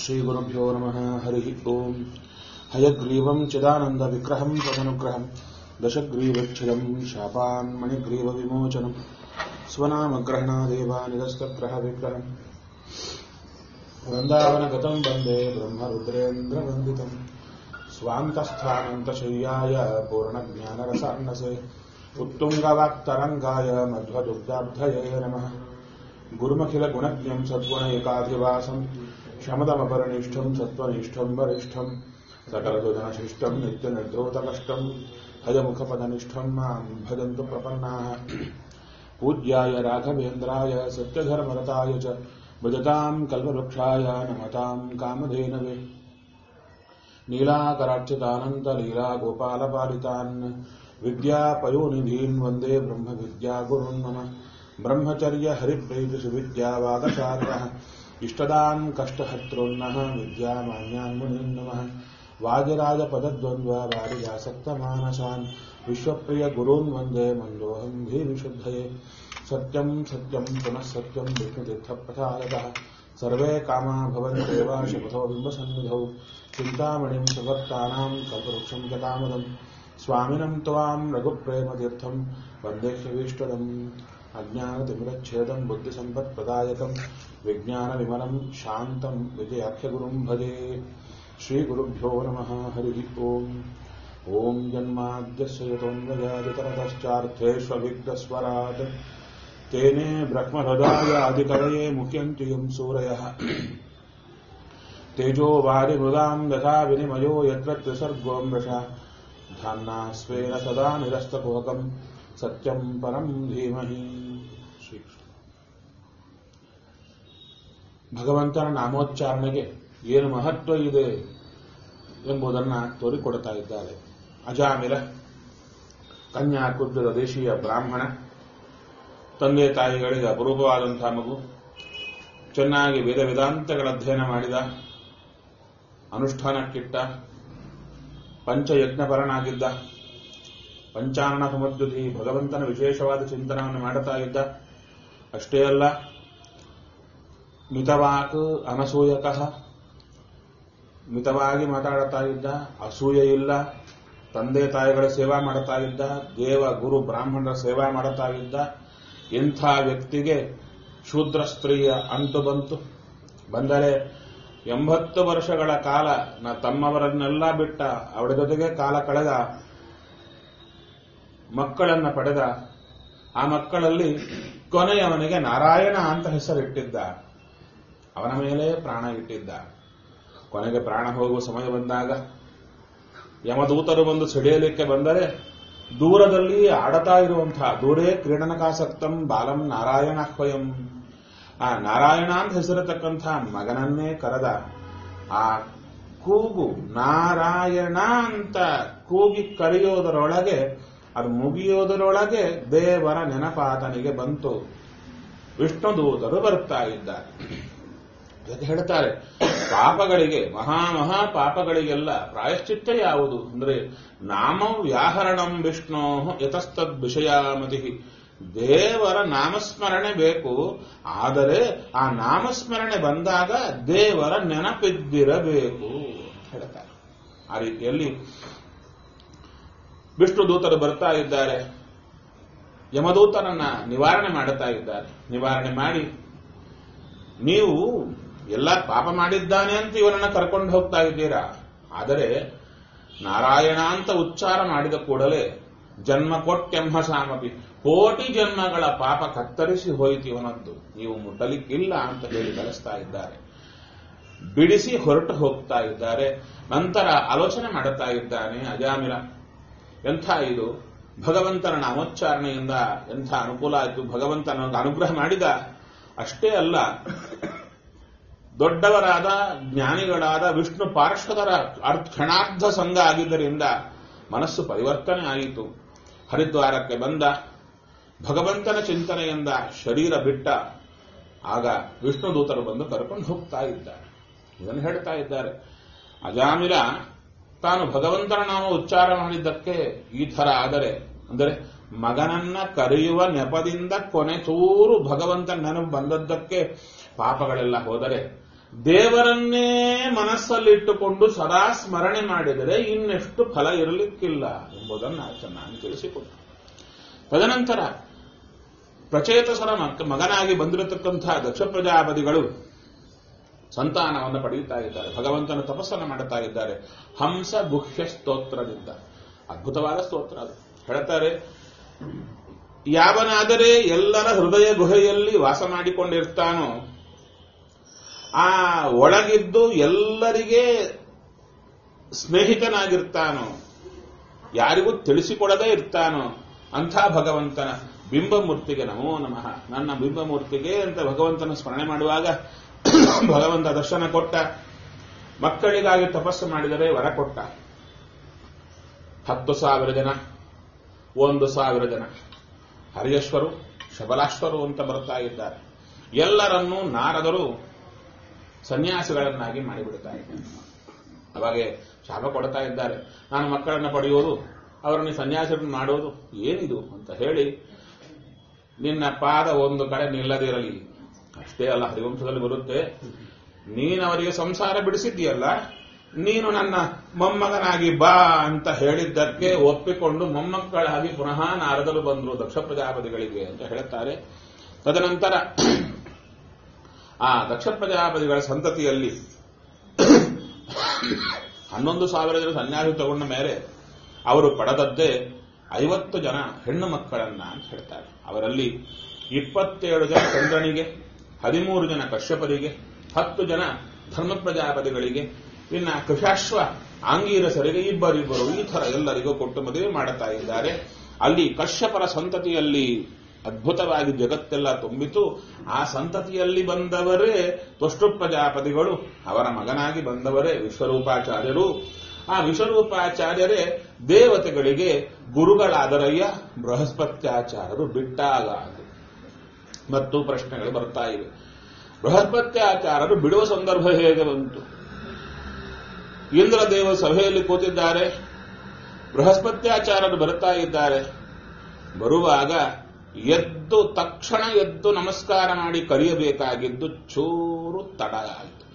श्रीगुरुभ्यो नमः। हरिः ओम्। हयग्रीवं चिदानन्दविग्रहं तदनुग्रहं दशग्रीवच्छिदं शापान्मणिग्रीवविमोचनं स्वनामग्रहणादेवानिदस्तग्रहविग्रहम् वृन्दावनगतं वन्दे ब्रह्मरुद्रेन्द्रवन्दितं स्वान्तस्थानन्तशय्याय पूर्णज्ञानरसान्नसे उत्तुङ्गवाक्तरङ्गाय मध्वदुग्धाब्धये नमः। गुरुमखिलगुणज्ञं सद्गुणैकाधिवासं शमदमपरनिष्ठं सत्त्वनिष्ठं वरिष्ठं सकलसुजनशिष्टं नित्यनिर्धूतकष्टं हयमुखपदनिष्ठं मां भजन्तु प्रपन्नाः। पूज्याय राघवेन्द्राय सत्यधर्मरताय च भजतां कल्पवृक्षाय नमतां कामधेनवे। नीलाकरार्चितानन्तलीलागोपालपालितान् विद्यापयोनिधीन् वन्दे ब्रह्मविद्यागुरून् मम। ब्रह्मचर्य हरिप्रीतिसुविद्यावादशालिनः इष्टदान् कष्टहर्तॄन्नः विद्यामान्यान् मुनीन् नमः। वाजराजपदद्वन्द्व वारिजासक्तमानसान् विश्वप्रिय गुरून् वन्दे मन्दोऽहं धीविशुद्धये। सत्यं सत्यं पुनः सत्यं विष्णुतीर्थप्रसादतः सर्वे कामा भवन्त्येव शपथो बिम्बसन्निधौ। चिन्तामणिं सुभक्तानां कल्पवृक्षं च कामदं स्वामिनं त्वां रघुप्रेमतीर्थं वन्देह्यभीष्टदम्। अज्ञानतिमिरच्छेदं बुद्धिसम्पत्प्रदायकं विज्ञानविमलं शान्तं विजयाख्यगुरुं भजे। श्रीगुरुभ्यो नमः। हरिः ओम्। ॐ जन्माद्यस्य यतोऽन्वयादितरतश्चार्थेष्वभिघ्नस्वराट् तेने ब्रह्महृदायादिकवये मुह्यन्ति यं सूरयः। तेजो वारिमृदां यथा विनिमयो यत्र त्रिसर्गो मृषा धाम्ना स्वेन सदा निरस्तकुहकं सत्यं परं धीमहि। ಭಗವಂತನ ನಾಮೋಚ್ಚಾರಣೆಗೆ ಏನು ಮಹತ್ವ ಇದೆ ಎಂಬುದನ್ನು ತೋರಿಕೊಡ್ತಾ ಇದ್ದಾರೆ. ಅಜಾಮಿಲ ಕನ್ಯಾಕುಬ್ಜದ ದೇಶೀಯ ಬ್ರಾಹ್ಮಣ, ತಂದೆ ತಾಯಿಗಳಿಗೆ ಅಪರೂಪವಾದಂತಹ ಮಗು, ಚೆನ್ನಾಗಿ ವೇದ ವೇದಾಂತಗಳ ಅಧ್ಯಯನ ಮಾಡಿದ, ಅನುಷ್ಠಾನಕ್ಕಿಟ್ಟ, ಪಂಚಯಜ್ಞಪರನಾಗಿದ್ದ, ಪಂಚಾನನ ಸಮುದ್ಧಿ ಭಗವಂತನ ವಿಶೇಷವಾದ ಚಿಂತನವನ್ನು ಮಾಡುತ್ತಾ ಇದ್ದ. ಅಷ್ಟೇ ಅಲ್ಲ, ಮಿತವಾಕ್ ಅನಸೂಯಕಃ, ಮಿತವಾಗಿ ಮಾತಾಡುತ್ತಾ ಇದ್ದ, ಅಸೂಯೆ ಇಲ್ಲ, ತಂದೆ ತಾಯಿಗಳ ಸೇವಾ ಮಾಡುತ್ತಾ ಇದ್ದ, ದೇವ ಗುರು ಬ್ರಾಹ್ಮಣರ ಸೇವಾ ಮಾಡುತ್ತಾ ಇದ್ದ. ಇಂಥ ವ್ಯಕ್ತಿಗೆ ಶೂದ್ರ ಸ್ತ್ರೀಯ ಅಂಟು ಬಂದರೆ 80 ವರ್ಷಗಳ ಕಾಲ ತಮ್ಮವರನ್ನೆಲ್ಲ ಬಿಟ್ಟ ಅವಳ ಜೊತೆಗೆ ಕಾಲ ಕಳೆದ, ಮಕ್ಕಳನ್ನ ಪಡೆದ. ಆ ಮಕ್ಕಳಲ್ಲಿ ಕೊನೆಯವನಿಗೆ ನಾರಾಯಣ ಅಂತ ಹೆಸರಿಟ್ಟಿದ್ದ, ಅವನ ಮೇಲೆ ಪ್ರಾಣ ಇಟ್ಟಿದ್ದ. ಕೊನೆಗೆ ಪ್ರಾಣ ಹೋಗುವ ಸಮಯ ಬಂದಾಗ ಯಮದೂತರು ಬಂದು ಸೆಳೆಯಲಿಕ್ಕೆ ಬಂದರೆ ದೂರದಲ್ಲಿ ಆಡತಾ ಇರುವಂತಹ ದೂರೇ ಕ್ರೀಡನಕಾಸಕ್ತಂ ಬಾಲಂ ನಾರಾಯಣಾಹ್ವಯಂ, ಆ ನಾರಾಯಣ ಅಂತ ಹೆಸರಿರತಕ್ಕಂಥ ಮಗನನ್ನೇ ಕರೆದ. ಆ ಕೂಗು ನಾರಾಯಣ ಅಂತ ಕೂಗಿ ಕರೆಯೋದರೊಳಗೆ, ಅದು ಮುಗಿಯೋದರೊಳಗೆ ದೇವರ ನೆನಪಾತನಿಗೆ ಬಂತು. ವಿಷ್ಣುದೂತರು ಬರ್ತಾ ಇದ್ದಾರೆ. ಅದಕ್ಕೆ ಹೇಳ್ತಾರೆ, ಪಾಪಗಳಿಗೆ ಮಹಾ ಪಾಪಗಳಿಗೆಲ್ಲ ಪ್ರಾಯಶ್ಚಿತ್ತ ಯಾವುದು ಅಂದ್ರೆ ನಾಮ ವ್ಯಾಹರಣಂ ವಿಷ್ಣೋ ಯತಸ್ತದ್ ವಿಷಯಾಮತಿ. ದೇವರ ನಾಮಸ್ಮರಣೆ ಬೇಕು, ಆದರೆ ಆ ನಾಮಸ್ಮರಣೆ ಬಂದಾಗ ದೇವರ ನೆನಪಿದ್ದಿರಬೇಕು ಹೇಳ್ತಾರೆ. ಆ ರೀತಿಯಲ್ಲಿ ವಿಷ್ಣು ದೂತರು ಬರ್ತಾ ಇದ್ದಾರೆ, ಯಮದೂತರನ್ನ ನಿವಾರಣೆ ಮಾಡುತ್ತಾ ಇದ್ದಾರೆ. ನಿವಾರಣೆ ಮಾಡಿ, ನೀವು ಎಲ್ಲ ಪಾಪ ಮಾಡಿದ್ದಾನೆ ಅಂತ ಇವನನ್ನ ಕರ್ಕೊಂಡು ಹೋಗ್ತಾ ಇದ್ದೀರಾ, ಆದರೆ ನಾರಾಯಣ ಅಂತ ಉಚ್ಚಾರ ಮಾಡಿದ ಕೂಡಲೇ ಜನ್ಮ ಕೊಟ್ಟೆಂಹ ಸಾಮಪಿ, ಕೋಟಿ ಜನ್ಮಗಳ ಪಾಪ ಕತ್ತರಿಸಿ ಹೋಯಿತು ಇವನದ್ದು, ನೀವು ಮುಟ್ಟಲಿಕ್ಕಿಲ್ಲ ಅಂತ ಹೇಳಿ ಕಳಿಸ್ತಾ ಇದ್ದಾರೆ. ಬಿಡಿಸಿ ಹೊರಟು ಹೋಗ್ತಾ ಇದ್ದಾರೆ. ನಂತರ ಆಲೋಚನೆ ಮಾಡುತ್ತಾ ಇದ್ದಾನೆ ಅಜಾಮಿಲ, ಎಂಥ ಇದು ಭಗವಂತನ ನಾಮೋಚ್ಚಾರಣೆಯಿಂದ ಎಂಥ ಅನುಕೂಲ ಆಯಿತು, ಭಗವಂತನ ಅನುಗ್ರಹ ಮಾಡಿದ. ಅಷ್ಟೇ ಅಲ್ಲ, ದೊಡ್ಡವರಾದ ಜ್ಞಾನಿಗಳಾದ ವಿಷ್ಣು ಪಾರ್ಷದರ ಕ್ಷಣಾರ್ಧ ಸಂಘ ಆಗಿದ್ದರಿಂದ ಮನಸ್ಸು ಪರಿವರ್ತನೆ ಆಯಿತು. ಹರಿದ್ವಾರಕ್ಕೆ ಬಂದ, ಭಗವಂತನ ಚಿಂತನೆಯಿಂದ ಶರೀರ ಬಿಟ್ಟ. ಆಗ ವಿಷ್ಣು ದೂತರು ಬಂದು ಕರ್ಕೊಂಡು ಹೋಗ್ತಾ ಇದ್ದಾರೆ. ಇದನ್ನು ಹೇಳ್ತಾ ಇದ್ದಾರೆ, ಅಜಾಮಿಲ ತಾನು ಭಗವಂತನ ನಾಮ ಉಚ್ಚಾರ ಮಾಡಿದ್ದಕ್ಕೆ ಈ ಥರ ಆದರೆ, ಅಂದರೆ ಮಗನನ್ನ ಕರೆಯುವ ನೆಪದಿಂದ ಕೊನೆ ಚೂರು ಭಗವಂತನ ನೆನಪು ಬಂದದ್ದಕ್ಕೆ ಪಾಪಗಳೆಲ್ಲ ಹೋದರೆ, ದೇವರನ್ನೇ ಮನಸ್ಸಲ್ಲಿಟ್ಟುಕೊಂಡು ಸದಾ ಸ್ಮರಣೆ ಮಾಡಿದರೆ ಇನ್ನೆಷ್ಟು ಫಲ ಇರಲಿಕ್ಕಿಲ್ಲ ಎಂಬುದನ್ನು ಚೆನ್ನಾಗಿ ತಿಳಿಸಿಕೊಟ್ಟು ತದನಂತರ ಪ್ರಚೇತಸರ ಮಗನಾಗಿ ಬಂದಿರತಕ್ಕಂತಹ ದಕ್ಷ ಪ್ರಜಾಪತಿಗಳು ಸಂತಾನವನ್ನು ಪಡೆಯುತ್ತಾ ಇದ್ದಾರೆ. ಭಗವಂತನ ತಪಸ್ಸನ್ನು ಮಾಡುತ್ತಾ ಇದ್ದಾರೆ. ಹಂಸ ಗುಹ್ಯ ಸ್ತೋತ್ರದಿಂದ ಅದ್ಭುತವಾದ ಸ್ತೋತ್ರ ಅದು. ಹೇಳ್ತಾರೆ, ಯಾವನಾದರೆ ಎಲ್ಲರ ಹೃದಯ ಗುಹೆಯಲ್ಲಿ ವಾಸ ಮಾಡಿಕೊಂಡಿರ್ತಾನೋ, ಆ ಒಳಗಿದ್ದು ಎಲ್ಲರಿಗೆ ಸ್ನೇಹಿತನಾಗಿರ್ತಾನೋ, ಯಾರಿಗೂ ತಿಳಿಸಿಕೊಡದೇ ಇರ್ತಾನೋ ಅಂಥ ಭಗವಂತನ ಬಿಂಬಮೂರ್ತಿಗೆ ನಮೋ ನಮಃ. ನನ್ನ ಬಿಂಬಮೂರ್ತಿಗೆ ಅಂತ ಭಗವಂತನ ಸ್ಮರಣೆ ಮಾಡುವಾಗ ಭಗವಂತ ದರ್ಶನ ಕೊಟ್ಟ. ಮಕ್ಕಳಿಗಾಗಿ ತಪಸ್ಸು ಮಾಡಿದರೆ ವರ ಕೊಟ್ಟ. 10,000 ಜನ, 1,000 ಜನ ಹರಿಯಶ್ವರು, ಶಬಲಾಶ್ವರು ಅಂತ ಬರ್ತಾ ಇದ್ದಾರೆ. ಎಲ್ಲರನ್ನೂ ನಾರದರು ಸನ್ಯಾಸಿಗಳನ್ನಾಗಿ ಮಾಡಿಬಿಡ್ತಾ ಇದ್ದಾರೆ. ಅವಾಗೆ ಶಾಪ ಕೊಡ್ತಾ ಇದ್ದಾರೆ, ನಾನು ಮಕ್ಕಳನ್ನು ಪಡೆಯೋದು, ಅವರನ್ನು ಸನ್ಯಾಸಿಗಳನ್ನು ಮಾಡೋದು ಏನಿದು ಅಂತ ಹೇಳಿ, ನಿನ್ನ ಪಾದ ಒಂದು ಕಡೆ ನಿಲ್ಲದಿರಲಿ. ಅಷ್ಟೇ ಅಲ್ಲ, ಹರಿವಂಶದಲ್ಲಿ ಬರುತ್ತೆ, ನೀನವರಿಗೆ ಸಂಸಾರ ಬಿಡಿಸಿದ್ದೀಯಲ್ಲ, ನೀನು ನನ್ನ ಮೊಮ್ಮಗನಾಗಿ ಬಾ ಅಂತ ಹೇಳಿದ್ದಕ್ಕೆ ಒಪ್ಪಿಕೊಂಡು ಮೊಮ್ಮಕ್ಕಳಾಗಿ ಪುನಃ ನಾರದರು ಬಂದರು ದಕ್ಷ ಪ್ರಜಾಪತಿಗಳಿಗೆ ಅಂತ ಹೇಳುತ್ತಾರೆ. ತದನಂತರ ಆ ದಕ್ಷ ಪ್ರಜಾಪತಿಗಳ ಸಂತತಿಯಲ್ಲಿ 11,000 ಜನ ಸನ್ಯಾಸಿ ತಗೊಂಡ ಮೇಲೆ ಅವರು ಪಡೆದದ್ದೇ 50 ಜನ ಹೆಣ್ಣು ಮಕ್ಕಳನ್ನ ಅಂತ ಹೇಳ್ತಾರೆ. ಅವರಲ್ಲಿ 27 ಜನ ಚಂದ್ರನಿಗೆ, 13 ಜನ ಕಶ್ಯಪರಿಗೆ, 10 ಜನ ಧರ್ಮ ಪ್ರಜಾಪತಿಗಳಿಗೆ, ಇನ್ನ ಕೃಷಾಶ್ವ ಆಂಗೀರಸರಿಗೆ ಇಬ್ಬರಿಬ್ಬರು, ಈ ಥರ ಎಲ್ಲರಿಗೂ ಕೊಟ್ಟು ಮದುವೆ ಮಾಡುತ್ತಾ ಇದ್ದಾರೆ. ಅಲ್ಲಿ ಕಶ್ಯಪರ ಸಂತತಿಯಲ್ಲಿ ಅದ್ಭುತವಾಗಿ ಜಗತ್ತೆಲ್ಲ ತುಂಬಿತು. ಆ ಸಂತತಿಯಲ್ಲಿ ಬಂದವರೇ ತ್ವಷ್ಟು ಪ್ರಜಾಪತಿಗಳು, ಅವರ ಮಗನಾಗಿ ಬಂದವರೇ ವಿಶ್ವರೂಪಾಚಾರ್ಯರು. ಆ ವಿಶ್ವರೂಪಾಚಾರ್ಯರೇ ದೇವತೆಗಳಿಗೆ ಗುರುಗಳಾದರಯ್ಯ ಬೃಹಸ್ಪತ್ಯಾಚಾರ್ಯರು ಬಿಟ್ಟಾಗ. ಮತ್ತು ಪ್ರಶ್ನೆಗಳು ಬರ್ತಾ ಇವೆ. ಬೃಹಸ್ಪತ್ಯಾಚಾರ್ಯರು ಬಿಡುವ ಸಂದರ್ಭ ಹೇಗೆ ಬಂತು? ಇಂದ್ರದೇವ ಸಭೆಯಲ್ಲಿ ಕೂತಿದ್ದಾರೆ, ಬೃಹಸ್ಪತ್ಯಾಚಾರ್ಯರು ಬರ್ತಾ ಇದ್ದಾರೆ. ಬರುವಾಗ ಎದ್ದು ತಕ್ಷಣ ಎದ್ದು ನಮಸ್ಕಾರ ಮಾಡಿ ಕರೆಯಬೇಕಾಗಿದ್ದು ಚೂರು ತಡ ಆಯಿತು.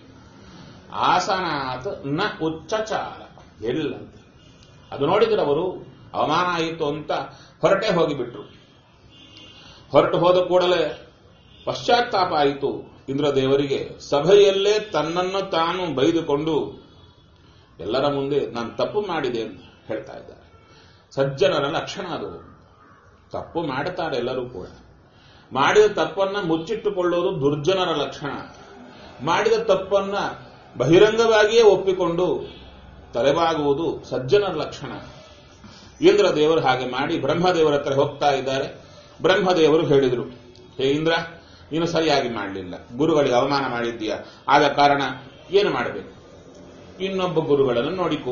ಆಸನಾತ್ ನ ಉಚ್ಚಚಾರ ಎಲ್ಲಂತೆ. ಅದು ನೋಡಿದ್ರೆ ಅವರು ಅವಮಾನ ಆಯಿತು ಅಂತ ಹೊರಟೆ ಹೋಗಿಬಿಟ್ರು. ಹೊರಟು ಹೋದ ಕೂಡಲೇ ಪಶ್ಚಾತ್ತಾಪ ಆಯಿತು ಇಂದ್ರದೇವರಿಗೆ. ಸಭೆಯಲ್ಲೇ ತನ್ನನ್ನು ತಾನು ಬೈದುಕೊಂಡು ಎಲ್ಲರ ಮುಂದೆ ನಾನು ತಪ್ಪು ಮಾಡಿದೆ ಅಂತ ಹೇಳ್ತಾ ಇದ್ದಾರೆ. ಸಜ್ಜನರ ಲಕ್ಷಣ ಅದು. ತಪ್ಪು ಮಾಡುತ್ತಾರೆ ಎಲ್ಲರೂ ಕೂಡ. ಮಾಡಿದ ತಪ್ಪನ್ನ ಮುಚ್ಚಿಟ್ಟುಕೊಳ್ಳೋದು ದುರ್ಜನರ ಲಕ್ಷಣ. ಮಾಡಿದ ತಪ್ಪನ್ನ ಬಹಿರಂಗವಾಗಿಯೇ ಒಪ್ಪಿಕೊಂಡು ತಲೆಬಾಗುವುದು ಸಜ್ಜನರ ಲಕ್ಷಣ. ಇಂದ್ರದೇವರು ಹಾಗೆ ಮಾಡಿ ಬ್ರಹ್ಮದೇವರ ಹತ್ರ ಹೋಗ್ತಾ ಇದ್ದಾರೆ. ಬ್ರಹ್ಮದೇವರು ಹೇಳಿದರು, ಹೇ ಇಂದ್ರ, ನೀನು ಸರಿಯಾಗಿ ಮಾಡಲಿಲ್ಲ, ಗುರುಗಳಿಗೆ ಅವಮಾನ ಮಾಡಿದ್ದೀಯ, ಆದ ಕಾರಣ ಏನು ಮಾಡಬೇಕು? ಇನ್ನೊಬ್ಬ ಗುರುಗಳನ್ನು ನೋಡಿಕೋ.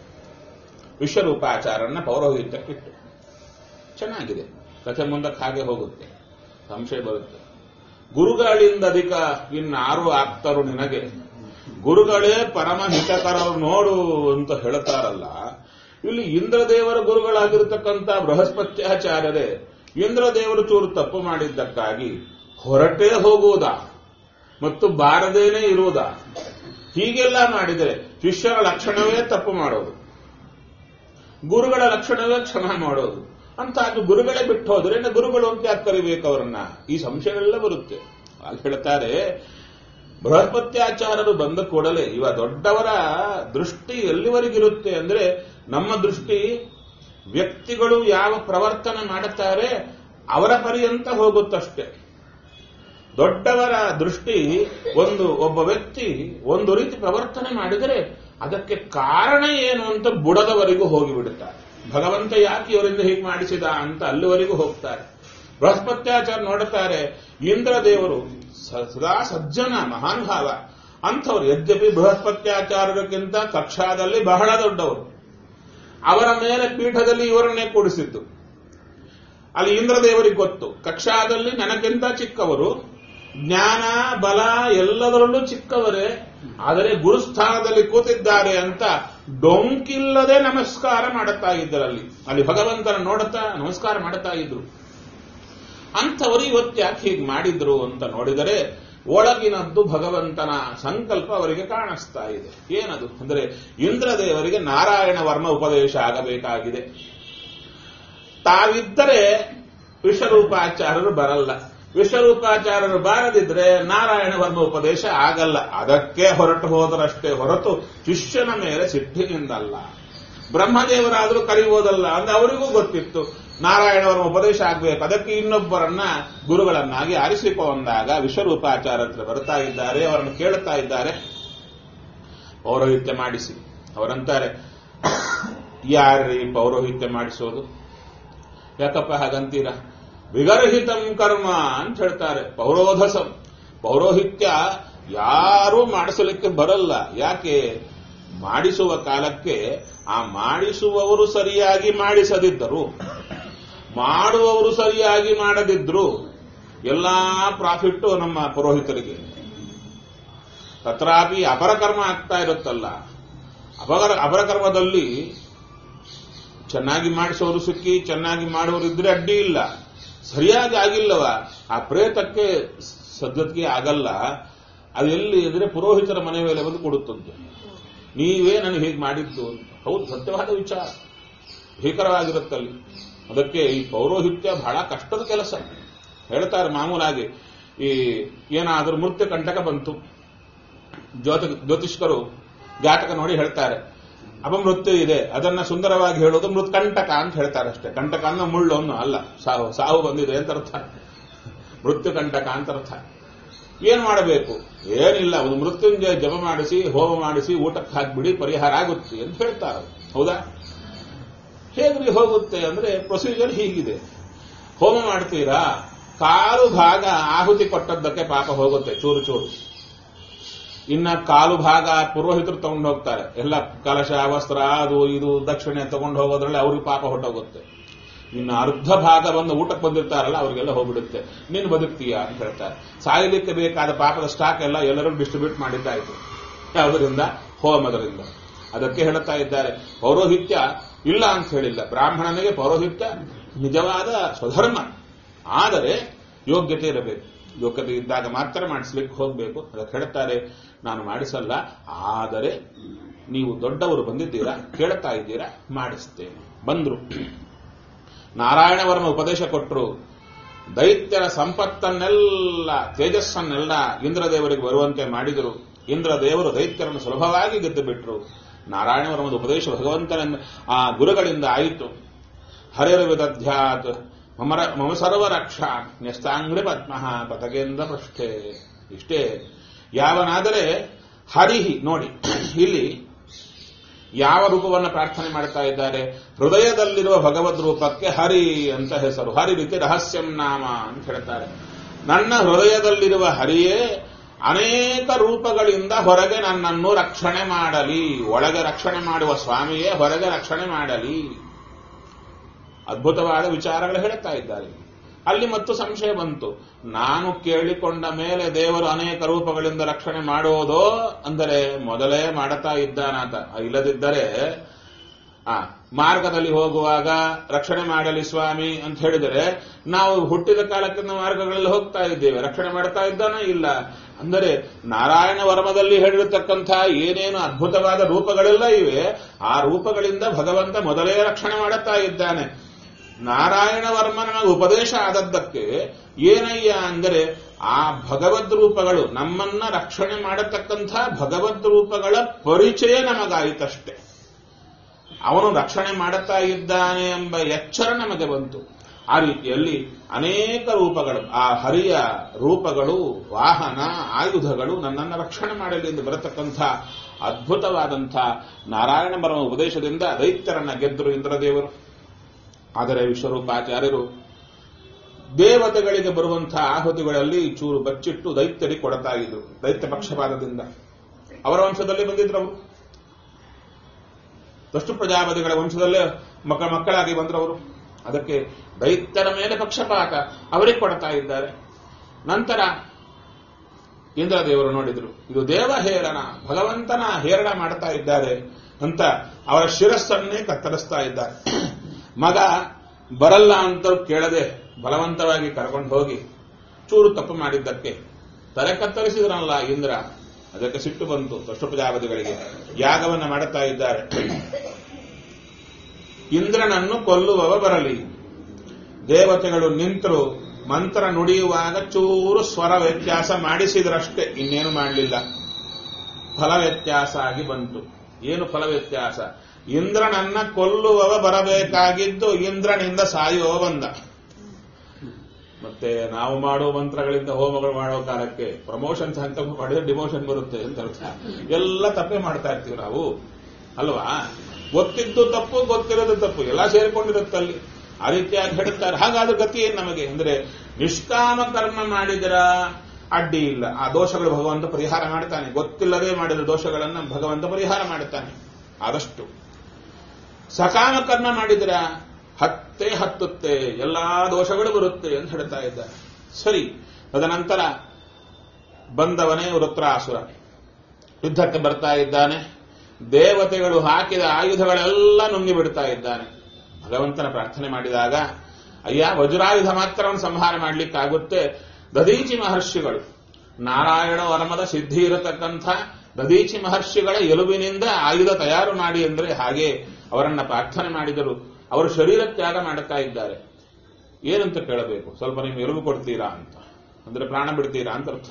ವಿಶ್ವರೂಪಾಚಾರ್ಯರನ್ನ ಪೌರೋಹಿತ್ಯಕ್ಕಿಟ್ಟು. ಚೆನ್ನಾಗಿದೆ, ಕಥೆ ಮುಂದಕ್ಕೆ ಹಾಗೆ ಹೋಗುತ್ತೆ, ಸಂಶಯ ಬರುತ್ತೆ. ಗುರುಗಳಿಂದ ಅಧಿಕ ಇನ್ನಾರು ಆಗ್ತಾರೋ ನಿನಗೆ? ಗುರುಗಳೇ ಪರಮ ಹಿತಕರರು ನೋಡು ಅಂತ ಹೇಳ್ತಾರಲ್ಲ. ಇಲ್ಲಿ ಇಂದ್ರದೇವರ ಗುರುಗಳಾಗಿರ್ತಕ್ಕಂಥ ಬೃಹಸ್ಪತ್ಯಾಚಾರ್ಯರೇ ಇಂದ್ರದೇವರು ಚೂರು ತಪ್ಪು ಮಾಡಿದ್ದಕ್ಕಾಗಿ ಹೊರಟೇ ಹೋಗುವುದಾ ಮತ್ತು ಬಾರದೇನೆ ಇರುವುದಾ? ಹೀಗೆಲ್ಲ ಮಾಡಿದರೆ ಶಿಷ್ಯರ ಲಕ್ಷಣವೇ ತಪ್ಪು ಮಾಡೋದು, ಗುರುಗಳ ಲಕ್ಷಣವೇ ಕ್ಷಮ ಮಾಡೋದು ಅಂತ. ಅದು ಗುರುಗಳೇ ಬಿಟ್ಟು ಹೋದ್ರೆ ಇನ್ನು ಗುರುಗಳು ಅಂತ ಯಾಕೆ ಕರಿಬೇಕು ಅವರನ್ನ? ಈ ಸಂಶಯಗಳೆಲ್ಲ ಬರುತ್ತೆ. ಅಲ್ಲಿ ಹೇಳ್ತಾರೆ, ಬೃಹಸ್ಪತ್ಯಾಚಾರ್ಯರು ಬಂದ ಕೂಡಲೇ ಇವ ದೊಡ್ಡವರ ದೃಷ್ಟಿ ಎಲ್ಲಿವರೆಗಿರುತ್ತೆ ಅಂದ್ರೆ, ನಮ್ಮ ದೃಷ್ಟಿ ವ್ಯಕ್ತಿಗಳು ಯಾವ ಪ್ರವರ್ತನೆ ಮಾಡುತ್ತಾರೆ ಅವರ ಪರ್ಯಂತ ಹೋಗುತ್ತಷ್ಟೇ. ದೊಡ್ಡವರ ದೃಷ್ಟಿ ಒಬ್ಬ ವ್ಯಕ್ತಿ ಒಂದು ರೀತಿ ಪ್ರವರ್ತನೆ ಮಾಡಿದರೆ ಅದಕ್ಕೆ ಕಾರಣ ಏನು ಅಂತ ಬುಡದವರೆಗೂ ಹೋಗಿಬಿಡುತ್ತಾರೆ. ಭಗವಂತ ಯಾಕೆ ಇವರಿಂದ ಹೀಗೆ ಮಾಡಿಸಿದ ಅಂತ ಅಲ್ಲಿವರೆಗೂ ಹೋಗ್ತಾರೆ. ಬೃಹಸ್ಪತ್ಯಾಚಾರ್ಯ ನೋಡುತ್ತಾರೆ, ಇಂದ್ರದೇವರು ಸದಾ ಸಜ್ಜನ ಮಹಾನುಭಾವ ಅಂಥವ್ರು. ಯದ್ಯಪಿ ಬೃಹಸ್ಪತ್ಯಾಚಾರ್ಯಕ್ಕಿಂತ ಕಕ್ಷಾದಲ್ಲಿ ಬಹಳ ದೊಡ್ಡವರು, ಅವರ ಮೇಲೆ ಪೀಠದಲ್ಲಿ ಇವರನ್ನೇ ಕೂಡಿಸಿದ್ದು. ಅಲ್ಲಿ ಇಂದ್ರದೇವರಿಗೆ ಗೊತ್ತು, ಕಕ್ಷಾದಲ್ಲಿ ನನಗಿಂತ ಚಿಕ್ಕವರು, ಜ್ಞಾನ ಬಲ ಎಲ್ಲದರಲ್ಲೂ ಚಿಕ್ಕವರೇ, ಆದರೆ ಗುರುಸ್ಥಾನದಲ್ಲಿ ಕೂತಿದ್ದಾರೆ ಅಂತ ಡೊಂಕಿಲ್ಲದೆ ನಮಸ್ಕಾರ ಮಾಡುತ್ತಾ ಇದ್ದರಲ್ಲಿ. ಅಲ್ಲಿ ಭಗವಂತನ ನೋಡುತ್ತಾ ನಮಸ್ಕಾರ ಮಾಡುತ್ತಾ ಇದ್ರು. ಅಂಥವರು ಇವತ್ತು ಯಾಕೆ ಹೀಗೆ ಮಾಡಿದ್ರು ಅಂತ ನೋಡಿದರೆ, ಒಳಗಿನದ್ದು ಭಗವಂತನ ಸಂಕಲ್ಪ ಅವರಿಗೆ ಕಾಣಿಸ್ತಾ ಇದೆ. ಏನದು ಅಂದರೆ ಇಂದ್ರದೇವರಿಗೆ ನಾರಾಯಣ ವರ್ಮ ಉಪದೇಶ ಆಗಬೇಕಾಗಿದೆ. ತಾವಿದ್ದರೆ ವಿಶ್ವರೂಪಾಚಾರ್ಯರು ಬರಲ್ಲ, ವಿಶ್ವರೂಪಾಚಾರ್ಯರು ಬಾರದಿದ್ರೆ ನಾರಾಯಣ ವರ್ಮ ಉಪದೇಶ ಆಗಲ್ಲ. ಅದಕ್ಕೆ ಹೊರಟು ಹೋದರಷ್ಟೇ ಹೊರತು ಶಿಷ್ಯನ ಮೇಲೆ ಸಿಟ್ಟಿನಿಂದಲ್ಲ. ಬ್ರಹ್ಮದೇವರಾದರೂ ಕರೆಯುವುದಲ್ಲ ಅಂದ್ರೆ ಅವರಿಗೂ ಗೊತ್ತಿತ್ತು ನಾರಾಯಣ ವರ್ಮ ಉಪದೇಶ ಆಗಬೇಕು. ಅದಕ್ಕೆ ಇನ್ನೊಬ್ಬರನ್ನ ಗುರುಗಳನ್ನಾಗಿ ಆರಿಸಿಕೊಂಡಾಗ ವಿಶ್ವರೂಪಾಚಾರ್ಯ ಹತ್ರ ಬರ್ತಾ ಇದ್ದಾರೆ, ಅವರನ್ನು ಕೇಳುತ್ತಾ ಇದ್ದಾರೆ, ಪೌರೋಹಿತ್ಯ ಮಾಡಿಸಿ. ಅವರಂತಾರೆ, ಯಾರ್ರೀ ಪೌರೋಹಿತ್ಯ ಮಾಡಿಸೋದು? ಯಾಕಪ್ಪ ಹಾಗಂತೀರ? ವಿಗರ್ಹಿತಂ ಕರ್ಮ ಅಂತ ಹೇಳ್ತಾರೆ. ಪೌರೋಹಿತ್ಯ ಯಾರೂ ಮಾಡಿಸಲಿಕ್ಕೆ ಬರಲ್ಲ. ಯಾಕೆ? ಮಾಡಿಸುವ ಕಾಲಕ್ಕೆ ಆ ಮಾಡಿಸುವವರು ಸರಿಯಾಗಿ ಮಾಡಿಸದಿದ್ದರು, ಮಾಡುವವರು ಸರಿಯಾಗಿ ಮಾಡದಿದ್ರು ಎಲ್ಲಾ ಪ್ರಾಫಿಟ್ಟು ನಮ್ಮ ಪುರೋಹಿತರಿಗೆ. ತತ್ರಾಪಿ ಅಪರಕರ್ಮ ಆಗ್ತಾ ಇರುತ್ತಲ್ಲ, ಅಪರಕರ್ಮದಲ್ಲಿ ಚೆನ್ನಾಗಿ ಮಾಡಿಸೋರು ಸಿಕ್ಕಿ ಚೆನ್ನಾಗಿ ಮಾಡುವವರು ಇದ್ರೆ ಅಡ್ಡಿ ಇಲ್ಲ, ಸರಿಯಾಗಿ ಆಗಿಲ್ಲವ ಆ ಪ್ರೇತಕ್ಕೆ ಸದ್ಗತಿಗೆ ಆಗಲ್ಲ. ಅದೆಲ್ಲಿ ಅಂದ್ರೆ ಪುರೋಹಿತರ ಮನೆ ಮೇಲೆ ಬಂದು ಕೊಡುತ್ತದೆ, ನೀವೇ ನನಗೆ ಹೀಗೆ ಮಾಡಿದ್ದು ಅಂತ. ಹೌದು, ಸತ್ಯವಾದ ವಿಚಾರ, ಭೀಕರವಾಗಿರುತ್ತಲ್ಲಿ. ಅದಕ್ಕೆ ಈ ಪೌರೋಹಿತ್ಯ ಬಹಳ ಕಷ್ಟದ ಕೆಲಸ. ಹೇಳ್ತಾರೆ ಮಾಮೂಲಾಗಿ, ಈ ಏನಾದರೂ ಮೃತ್ಯು ಕಂಟಕ ಬಂತು, ಜ್ಯೋತಿಷ್ಕರು ಜಾತಕ ನೋಡಿ ಹೇಳ್ತಾರೆ, ಅಪಮೃತ್ಯು ಇದೆ, ಅದನ್ನ ಸುಂದರವಾಗಿ ಹೇಳೋದು ಮೃತ್ಕಂಟಕ ಅಂತ ಹೇಳ್ತಾರೆ ಅಷ್ಟೇ. ಕಂಟಕ ಅನ್ನೋ ಮುಳ್ಳು ಅನ್ನೋ ಅಲ್ಲ, ಸಾವು ಬಂದಿದೆ ಅಂತ ಅರ್ಥ, ಮೃತ್ಯು ಕಂಟಕ ಅಂತ ಅರ್ಥ. ಏನ್ ಮಾಡಬೇಕು? ಏನಿಲ್ಲ, ಒಂದು ಮೃತ್ಯುಂಜಯ ಜಪ ಮಾಡಿಸಿ, ಹೋಮ ಮಾಡಿಸಿ, ಊಟಕ್ಕೆ ಹಾಕ್ಬಿಡಿ, ಪರಿಹಾರ ಆಗುತ್ತೆ ಅಂತ ಹೇಳ್ತಾರೆ. ಹೌದಾ? ಹೇಗ್ರಿ ಹೋಗುತ್ತೆ ಅಂದ್ರೆ ಪ್ರೊಸೀಜರ್ ಹೀಗಿದೆ. ಹೋಮ ಮಾಡ್ತೀರಾ, ಕಾಲು ಭಾಗ ಆಹುತಿ ಕೊಟ್ಟದ್ದಕ್ಕೆ ಪಾಪ ಹೋಗುತ್ತೆ ಚೂರು ಚೂರು. ಇನ್ನ ಕಾಲು ಭಾಗ ಪುರೋಹಿತರು ತಗೊಂಡು ಹೋಗ್ತಾರೆ, ಎಲ್ಲ ಕಲಶ ವಸ್ತ್ರ ಅದು ಇದು ದಕ್ಷಿಣೆ ತಗೊಂಡು ಹೋಗೋದ್ರಲ್ಲಿ ಅವ್ರಿಗೆ ಪಾಪ ಹೊಟ್ಟೋಗುತ್ತೆ. ಇನ್ನು ಅರ್ಧ ಭಾಗ ಬಂದು ಊಟಕ್ಕೆ ಬಂದಿರ್ತಾರಲ್ಲ ಅವ್ರಿಗೆಲ್ಲ ಹೋಗ್ಬಿಡುತ್ತೆ. ನೀನು ಬದುಕ್ತೀಯಾ ಅಂತ ಹೇಳ್ತಾರೆ. ಸಾಯಲಿಕ್ಕೆ ಬೇಕಾದ ಪಾಪದ ಸ್ಟಾಕ್ ಎಲ್ಲ ಎಲ್ಲರೂ ಡಿಸ್ಟ್ರಿಬ್ಯೂಟ್ ಮಾಡಿದ್ದಾಯಿತು. ಯಾವುದರಿಂದ? ಹೋಮದರಿಂದ. ಅದಕ್ಕೆ ಹೇಳುತ್ತಾ ಇದ್ದಾರೆ, ಪೌರೋಹಿತ್ಯ ಇಲ್ಲ ಅಂತ ಹೇಳಿಲ್ಲ. ಬ್ರಾಹ್ಮಣನಿಗೆ ಪೌರೋಹಿತ್ಯ ನಿಜವಾದ ಸ್ವಧರ್ಮ, ಆದರೆ ಯೋಗ್ಯತೆ ಇರಬೇಕು. ಯೋಗ್ಯತೆ ಇದ್ದಾಗ ಮಾತ್ರ ಮಾಡಿಸ್ಲಿಕ್ಕೆ ಹೋಗಬೇಕು. ಅದಕ್ಕೆ ಹೇಳ್ತಾರೆ, ನಾನು ಮಾಡಿಸಲ್ಲ, ಆದರೆ ನೀವು ದೊಡ್ಡವರು ಬಂದಿದ್ದೀರಾ, ಕೇಳ್ತಾ ಇದ್ದೀರಾ, ಮಾಡಿಸ್ತೇನೆ. ಬಂದ್ರು, ನಾರಾಯಣ ವರ್ಮ ಉಪದೇಶ ಕೊಟ್ಟರು. ದೈತ್ಯರ ಸಂಪತ್ತನ್ನೆಲ್ಲ, ತೇಜಸ್ಸನ್ನೆಲ್ಲ ಇಂದ್ರದೇವರಿಗೆ ಬರುವಂತೆ ಮಾಡಿದರು. ಇಂದ್ರದೇವರು ದೈತ್ಯರನ್ನು ಸುಲಭವಾಗಿ ಗೆದ್ದು ಬಿಟ್ಟರು. ನಾರಾಯಣ ವರ್ಮದ ಉಪದೇಶ ಭಗವಂತನ ಆ ಗುರುಗಳಿಂದ ಆಯಿತು. ಹರಿರ್ವಿದಧ್ಯಾತ್ ಮಮ ಸರ್ವ ರಕ್ಷಾ ನ್ಯಸ್ತಾಂಗ್ರಿ ಪದ್ಮಃ ಪತಕೇಂದ್ರ ಪೃಷ್ಠೆ. ಇಷ್ಟೇ. ಯಾವನಾದರೆ ಹರಿಹಿ, ನೋಡಿ ಇಲ್ಲಿ ಯಾವ ರೂಪವನ್ನು ಪ್ರಾರ್ಥನೆ ಮಾಡ್ತಾ ಇದ್ದಾರೆ? ಹೃದಯದಲ್ಲಿರುವ ಭಗವದ್ ರೂಪಕ್ಕೆ ಹರಿ ಅಂತ ಹೆಸರು. ಹರಿ ರೀತಿ ರಹಸ್ಯಂ ನಾಮ ಅಂತ ಹೇಳ್ತಾರೆ. ನನ್ನ ಹೃದಯದಲ್ಲಿರುವ ಹರಿಯೇ ಅನೇಕ ರೂಪಗಳಿಂದ ಹೊರಗೆ ನನ್ನನ್ನು ರಕ್ಷಣೆ ಮಾಡಲಿ. ಒಳಗೆ ರಕ್ಷಣೆ ಮಾಡುವ ಸ್ವಾಮಿಯೇ ಹೊರಗೆ ರಕ್ಷಣೆ ಮಾಡಲಿ. ಅದ್ಭುತವಾದ ವಿಚಾರಗಳು ಹೇಳ್ತಾ ಇದ್ದಾರೆ. ಅಲ್ಲಿ ಮತ್ತು ಸಂಶಯ ಬಂತು, ನಾನು ಕೇಳಿಕೊಂಡ ಮೇಲೆ ದೇವರು ಅನೇಕ ರೂಪಗಳಿಂದ ರಕ್ಷಣೆ ಮಾಡೋದೋ ಅಂದರೆ ಮೊದಲೇ ಮಾಡುತ್ತಾ ಇದ್ದಾನಾತ. ಇಲ್ಲದಿದ್ದರೆ ಮಾರ್ಗದಲ್ಲಿ ಹೋಗುವಾಗ ರಕ್ಷಣೆ ಮಾಡಲಿ ಸ್ವಾಮಿ ಅಂತ ಹೇಳಿದರೆ ನಾವು ಹುಟ್ಟಿದ ಕಾಲಕ್ಕಿಂತ ಮಾರ್ಗಗಳಲ್ಲಿ ಹೋಗ್ತಾ ಇದ್ದೇವೆ, ರಕ್ಷಣೆ ಮಾಡ್ತಾ ಇದ್ದಾನ ಇಲ್ಲ. ಅಂದರೆ ನಾರಾಯಣ ವರ್ಮದಲ್ಲಿ ಹೇಳಿರತಕ್ಕಂಥ ಏನೇನು ಅದ್ಭುತವಾದ ರೂಪಗಳೆಲ್ಲ ಇವೆ, ಆ ರೂಪಗಳಿಂದ ಭಗವಂತ ಮೊದಲೇ ರಕ್ಷಣೆ ಮಾಡುತ್ತಾ ಇದ್ದಾನೆ. ನಾರಾಯಣ ವರ್ಮನ ಉಪದೇಶ ಆದದ್ದಕ್ಕೆ ಏನಯ್ಯ ಅಂದರೆ ಆ ಭಗವದ್ ರೂಪಗಳು, ನಮ್ಮನ್ನ ರಕ್ಷಣೆ ಮಾಡತಕ್ಕಂಥ ಭಗವದ್ ರೂಪಗಳ ಪರಿಚಯ ನಮಗಾಯಿತಷ್ಟೇ. ಅವನು ರಕ್ಷಣೆ ಮಾಡುತ್ತಾ ಇದ್ದಾನೆ ಎಂಬ ಎಚ್ಚರ ನಮಗೆ ಬಂತು. ಆ ರೀತಿಯಲ್ಲಿ ಅನೇಕ ರೂಪಗಳು, ಆ ಹರಿಯ ರೂಪಗಳು, ವಾಹನ, ಆಯುಧಗಳು ನನ್ನನ್ನು ರಕ್ಷಣೆ ಮಾಡಲಿ ಎಂದು ಬರತಕ್ಕಂಥ ಅದ್ಭುತವಾದಂಥ ನಾರಾಯಣ ವರ್ಮ ಉಪದೇಶದಿಂದ ದೈತ್ಯರನ್ನ ಗೆದ್ದರು ಇಂದ್ರದೇವರು. ಆದರೆ ವಿಶ್ವರೂಪಾಚಾರ್ಯರು ದೇವತೆಗಳಿಗೆ ಬರುವಂತಹ ಆಹುತಿಗಳಲ್ಲಿ ಚೂರು ಬಚ್ಚಿಟ್ಟು ದೈತ್ಯರಿಗೆ ಕೊಡ್ತಾ ಇದ್ರು. ದೈತ್ಯ ಪಕ್ಷಪಾತದಿಂದ ಅವರ ವಂಶದಲ್ಲಿ ಬಂದಿದ್ರು. ಅವರು ದಷ್ಟು ಪ್ರಜಾಪತಿಗಳ ವಂಶದಲ್ಲೇ ಮಕ್ಕಳಾಗಿ ಬಂದ್ರವರು. ಅದಕ್ಕೆ ದೈತ್ಯರ ಮೇಲೆ ಪಕ್ಷಪಾತ ಅವರಿಗೆ ಕೊಡ್ತಾ ಇದ್ದಾರೆ. ನಂತರ ಇಂದ್ರದೇವರು ನೋಡಿದ್ರು, ಇದು ದೇವಹೇರಣ, ಭಗವಂತನ ಹೇರಣ ಮಾಡ್ತಾ ಇದ್ದಾರೆ ಅಂತ ಅವರ ಶಿರಸ್ಸನ್ನೇ ಕತ್ತರಿಸ್ತಾ ಇದ್ದಾರೆ. ಮಗ ಬರಲ್ಲ ಅಂತ ಕೇಳದೆ ಬಲವಂತವಾಗಿ ಕರ್ಕೊಂಡು ಹೋಗಿ ಚೂರು ತಪ್ಪು ಮಾಡಿದ್ದಕ್ಕೆ ತಲೆ ಕತ್ತರಿಸಿದ್ರಲ್ಲ ಇಂದ್ರ, ಅದಕ್ಕೆ ಸಿಟ್ಟು ಬಂತು ದಕ್ಷ ಪ್ರಜಾಪತಿಗಳಿಗೆ. ಯಾಗವನ್ನ ಮಾಡುತ್ತಾ ಇದ್ದಾರೆ. ಇಂದ್ರನನ್ನು ಕೊಲ್ಲುವವ ಬರಲಿ. ದೇವತೆಗಳು ನಿಂತರು. ಮಂತ್ರ ನುಡಿಯುವಾಗ ಚೂರು ಸ್ವರ ವ್ಯತ್ಯಾಸ ಮಾಡಿಸಿದ್ರಷ್ಟೇ, ಇನ್ನೇನು ಮಾಡಲಿಲ್ಲ. ಫಲ ವ್ಯತ್ಯಾಸ ಆಗಿ ಬಂತು. ಏನು ಫಲ ವ್ಯತ್ಯಾಸ? ಇಂದ್ರನನ್ನ ಕೊಲ್ಲುವವ ಬರಬೇಕಾಗಿದ್ದು ಇಂದ್ರನಿಂದ ಸಾಯುವವ ಬಂದ. ಮತ್ತೆ ನಾವು ಮಾಡುವ ಮಂತ್ರಗಳಿಂದ ಹೋಮಗಳು ಮಾಡೋ ಕಾಲಕ್ಕೆ ಪ್ರಮೋಷನ್ ಅಂತ ಮಾಡಿದ್ರೆ ಡಿಮೋಷನ್ ಬರುತ್ತೆ ಅಂತ ಅರ್ಥ. ಎಲ್ಲ ತಪ್ಪೇ ಮಾಡ್ತಾ ಇರ್ತೀವಿ ನಾವು ಅಲ್ವಾ? ಗೊತ್ತಿದ್ದು ತಪ್ಪು, ಗೊತ್ತಿರೋದು ತಪ್ಪು, ಎಲ್ಲ ಸೇರಿಕೊಂಡಿರುತ್ತಲ್ಲಿ. ಆ ರೀತಿಯಾಗಿ ಹೇಳ್ತಾರೆ. ಹಾಗಾದ್ರೆ ಗತಿ ಏನ್ ನಮಗೆ ಅಂದ್ರೆ, ನಿಷ್ಕಾಮ ಕರ್ಮ ಮಾಡಿದರ ಅಡ್ಡಿ ಇಲ್ಲ, ಆ ದೋಷಗಳು ಭಗವಂತ ಪರಿಹಾರ ಮಾಡ್ತಾನೆ. ಗೊತ್ತಿಲ್ಲದೆ ಮಾಡಿದ ದೋಷಗಳನ್ನ ಭಗವಂತ ಪರಿಹಾರ ಮಾಡುತ್ತಾನೆ ಆದಷ್ಟು. ಸಕಾಮ ಕರ್ಮ ಮಾಡಿದ್ರ ಹತ್ತುತ್ತೆ, ಎಲ್ಲಾ ದೋಷಗಳು ಬರುತ್ತೆ ಅಂತ ಹೇಳ್ತಾ ಇದ್ದಾರೆ. ಸರಿ, ತದನಂತರ ಬಂದವನೇ ವೃತ್ರಾಸುರ ಯುದ್ಧಕ್ಕೆ ಬರ್ತಾ ಇದ್ದಾನೆ. ದೇವತೆಗಳು ಹಾಕಿದ ಆಯುಧಗಳೆಲ್ಲ ನುಂಗಿ ಬಿಡ್ತಾ ಇದ್ದಾನೆ. ಭಗವಂತನ ಪ್ರಾರ್ಥನೆ ಮಾಡಿದಾಗ, ಅಯ್ಯ ವಜ್ರಾಯುಧ ಮಾತ್ರವನ್ನು ಸಂಹಾರ ಮಾಡಲಿಕ್ಕಾಗುತ್ತೆ. ದದೀಚಿ ಮಹರ್ಷಿಗಳು, ನಾರಾಯಣ ವರ್ಮದ ಸಿದ್ಧಿ ಇರತಕ್ಕಂಥ ದದೀಚಿ ಮಹರ್ಷಿಗಳ ಎಲುಬಿನಿಂದ ಆಯುಧ ತಯಾರು ಮಾಡಿ ಅಂದ್ರೆ ಹಾಗೆ ಅವರನ್ನ ಪ್ರಾರ್ಥನೆ ಮಾಡಿದರು. ಅವರು ಶರೀರ ತ್ಯಾಗ ಮಾಡುತ್ತಾ ಇದ್ದಾರೆ. ಏನಂತ ಕೇಳಬೇಕು? ಸ್ವಲ್ಪ ನೀವು ಎಲುಬು ಕೊಡ್ತೀರಾ ಅಂತ, ಅಂದ್ರೆ ಪ್ರಾಣ ಬಿಡ್ತೀರಾ ಅಂತ ಅರ್ಥ.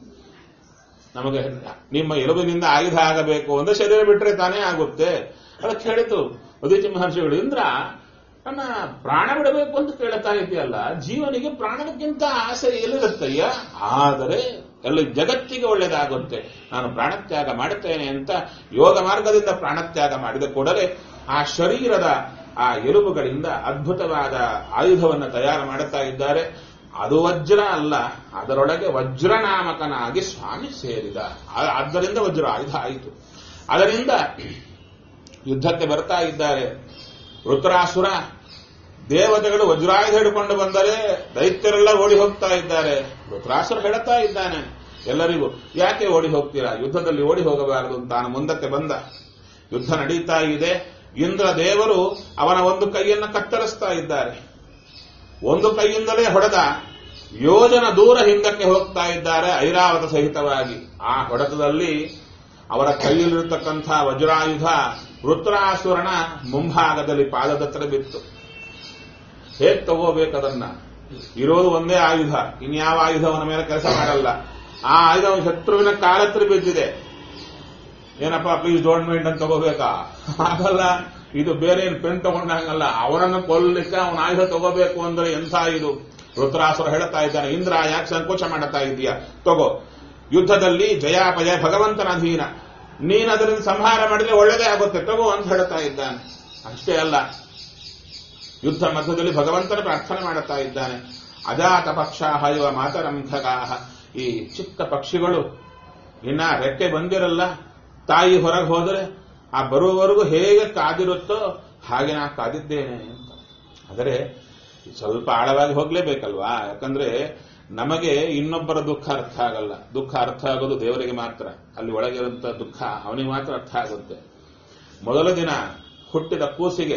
ನಮಗೆ ನಿಮ್ಮ ಎಲುಬಿನಿಂದ ಆಯುಧ ಆಗಬೇಕು ಅಂದ್ರೆ ಶರೀರ ಬಿಟ್ಟರೆ ತಾನೇ ಆಗುತ್ತೆ. ಅದಕ್ಕೆ ಹೇಳಿತು ದದೀಚಿ ಮಹರ್ಷಿಗಳು, ಇಂದ್ರ ನನ್ನ ಪ್ರಾಣ ಬಿಡಬೇಕು ಅಂತ ಕೇಳ್ತಾ ಇದೆಯಲ್ಲ, ಜೀವನಿಗೆ ಪ್ರಾಣಕ್ಕಿಂತ ಆಸೆ ಎಲ್ಲಿರುತ್ತಯ್ಯ? ಆದರೆ ಎಲ್ಲ ಜಗತ್ತಿಗೆ ಒಳ್ಳೆಯದಾಗುತ್ತೆ, ನಾನು ಪ್ರಾಣತ್ಯಾಗ ಮಾಡುತ್ತೇನೆ ಅಂತ ಯೋಗ ಮಾರ್ಗದಿಂದ ಪ್ರಾಣತ್ಯಾಗ ಮಾಡಿದ ಕೂಡಲೇ ಆ ಶರೀರದ ಆ ಎಲುಬುಗಳಿಂದ ಅದ್ಭುತವಾದ ಆಯುಧವನ್ನು ತಯಾರು ಮಾಡುತ್ತಾ ಇದ್ದಾರೆ. ಅದು ವಜ್ರ ಅಲ್ಲ, ಅದರೊಳಗೆ ವಜ್ರನಾಮಕನಾಗಿ ಸ್ವಾಮಿ ಸೇರಿದ. ಆದ್ದರಿಂದ ವಜ್ರ ಆಯುಧ ಆಯಿತು. ಅದರಿಂದ ಯುದ್ಧಕ್ಕೆ ಬರ್ತಾ ಇದ್ದಾರೆ. ವೃತ್ರಾಸುರ ದೇವತೆಗಳು ವಜ್ರಾಯುಧ ಹಿಡ್ಕೊಂಡು ಬಂದರೆ ದೈತ್ಯರೆಲ್ಲ ಓಡಿ ಹೋಗ್ತಾ ಇದ್ದಾರೆ. ವೃತ್ರಾಸುರ ಹೇಳುತ್ತಾ ಇದ್ದಾನೆ ಎಲ್ಲರಿಗೂ, ಯಾಕೆ ಓಡಿ ಹೋಗ್ತೀರಾ? ಯುದ್ಧದಲ್ಲಿ ಓಡಿ ಹೋಗಬಾರದು. ತಾನು ಮುಂದಕ್ಕೆ ಬಂದ. ಯುದ್ಧ ನಡೀತಾ ಇದೆ. ಇಂದ್ರ ದೇವರು ಅವನ ಒಂದು ಕೈಯನ್ನು ಕತ್ತರಿಸ್ತಾ ಇದ್ದಾರೆ. ಒಂದು ಕೈಯಿಂದಲೇ ಹೊಡೆದ. ಯೋಜನ ದೂರ ಹಿಂದಕ್ಕೆ ಹೋಗ್ತಾ ಇದ್ದಾರೆ ಐರಾವತ ಸಹಿತವಾಗಿ. ಆ ಹೊಡೆತದಲ್ಲಿ ಅವರ ಕೈಯಲ್ಲಿರತಕ್ಕಂಥ ವಜ್ರಾಯುಧ ವೃತ್ರಾಸುರನ ಮುಂಭಾಗದಲ್ಲಿ ಪಾದದತ್ರ ಬಿತ್ತು. ಹೇಗೆ ತಗೋಬೇಕದನ್ನ? ಇರೋದು ಒಂದೇ ಆಯುಧ, ಇನ್ಯಾವ ಆಯುಧ ಅವನ ಮೇಲೆ ಕೆಲಸ ಮಾಡಲ್ಲ. ಆ ಆಯುಧ ಶತ್ರುವಿನ ಕಾಲತ್ರ ಬಿದ್ದಿದೆ. ಏನಪ್ಪ ಪ್ಲೀಸ್ ಡೋಂಟ್ ಮೈಂಡ್ ಅಂತ ತಗೋಬೇಕಾ? ಆಗಲ್ಲ. ಇದು ಬೇರೆ ಏನು ಪೆನ್ ತಗೊಂಡಂಗಲ್ಲ. ಅವನನ್ನು ಕೊಲ್ಲಲಿಕ್ಕೆ ಅವನ ಆಯುಧ ತಗೋಬೇಕು ಅಂದ್ರೆ ಎಂಥ ಇದು? ವೃತ್ರಾಸುರ ಹೇಳ್ತಾ ಇದ್ದಾನೆ, ಇಂದ್ರ ಯಾಕೆ ಸಂಕೋಚ ಮಾಡುತ್ತಾ ಇದೀಯಾ? ತಗೋ. ಯುದ್ಧದಲ್ಲಿ ಜಯಾಪಜಯ ಭಗವಂತನ ಅಧೀನ. ನೀನು ಅದರಿಂದ ಸಂಹಾರ ಮಾಡಿದ್ರೆ ಒಳ್ಳೆಯದೇ ಆಗುತ್ತೆ, ತಗೋ ಅಂತ ಹೇಳ್ತಾ ಇದ್ದಾನೆ. ಅಷ್ಟೇ ಅಲ್ಲ, ಯುದ್ಧ ಮಧ್ಯದಲ್ಲಿ ಭಗವಂತನ ಪ್ರಾರ್ಥನೆ ಮಾಡುತ್ತಾ ಇದ್ದಾನೆ. ಅಜಾತ ಪಕ್ಷ ಹಯುವ ಮಾತರಂಧಗಾಹ. ಈ ಚಿಕ್ಕ ಪಕ್ಷಿಗಳು ಇನ್ನ ರೆಕ್ಕೆ ಬಂದಿರಲ್ಲ, ತಾಯಿ ಹೊರಗೆ ಹೋದರೆ ಆ ಬರುವವರೆಗೂ ಹೇಗೆ ಕಾದಿರುತ್ತೋ ಹಾಗೆ ನಾ ಕಾದಿದ್ದೇನೆ ಅಂತ. ಆದರೆ ಸ್ವಲ್ಪ ಆಳವಾಗಿ ಹೋಗ್ಲೇಬೇಕಲ್ವಾ? ಯಾಕಂದ್ರೆ ನಮಗೆ ಇನ್ನೊಬ್ಬರ ದುಃಖ ಅರ್ಥ ಆಗಲ್ಲ. ದುಃಖ ಅರ್ಥ ಆಗೋದು ದೇವರಿಗೆ ಮಾತ್ರ. ಅಲ್ಲಿ ಒಳಗಿರುವಂತಹ ದುಃಖ ಅವನಿಗೆ ಮಾತ್ರ ಅರ್ಥ ಆಗುತ್ತೆ. ಮೊದಲ ದಿನ ಹುಟ್ಟಿದ ಕೂಸಿಗೆ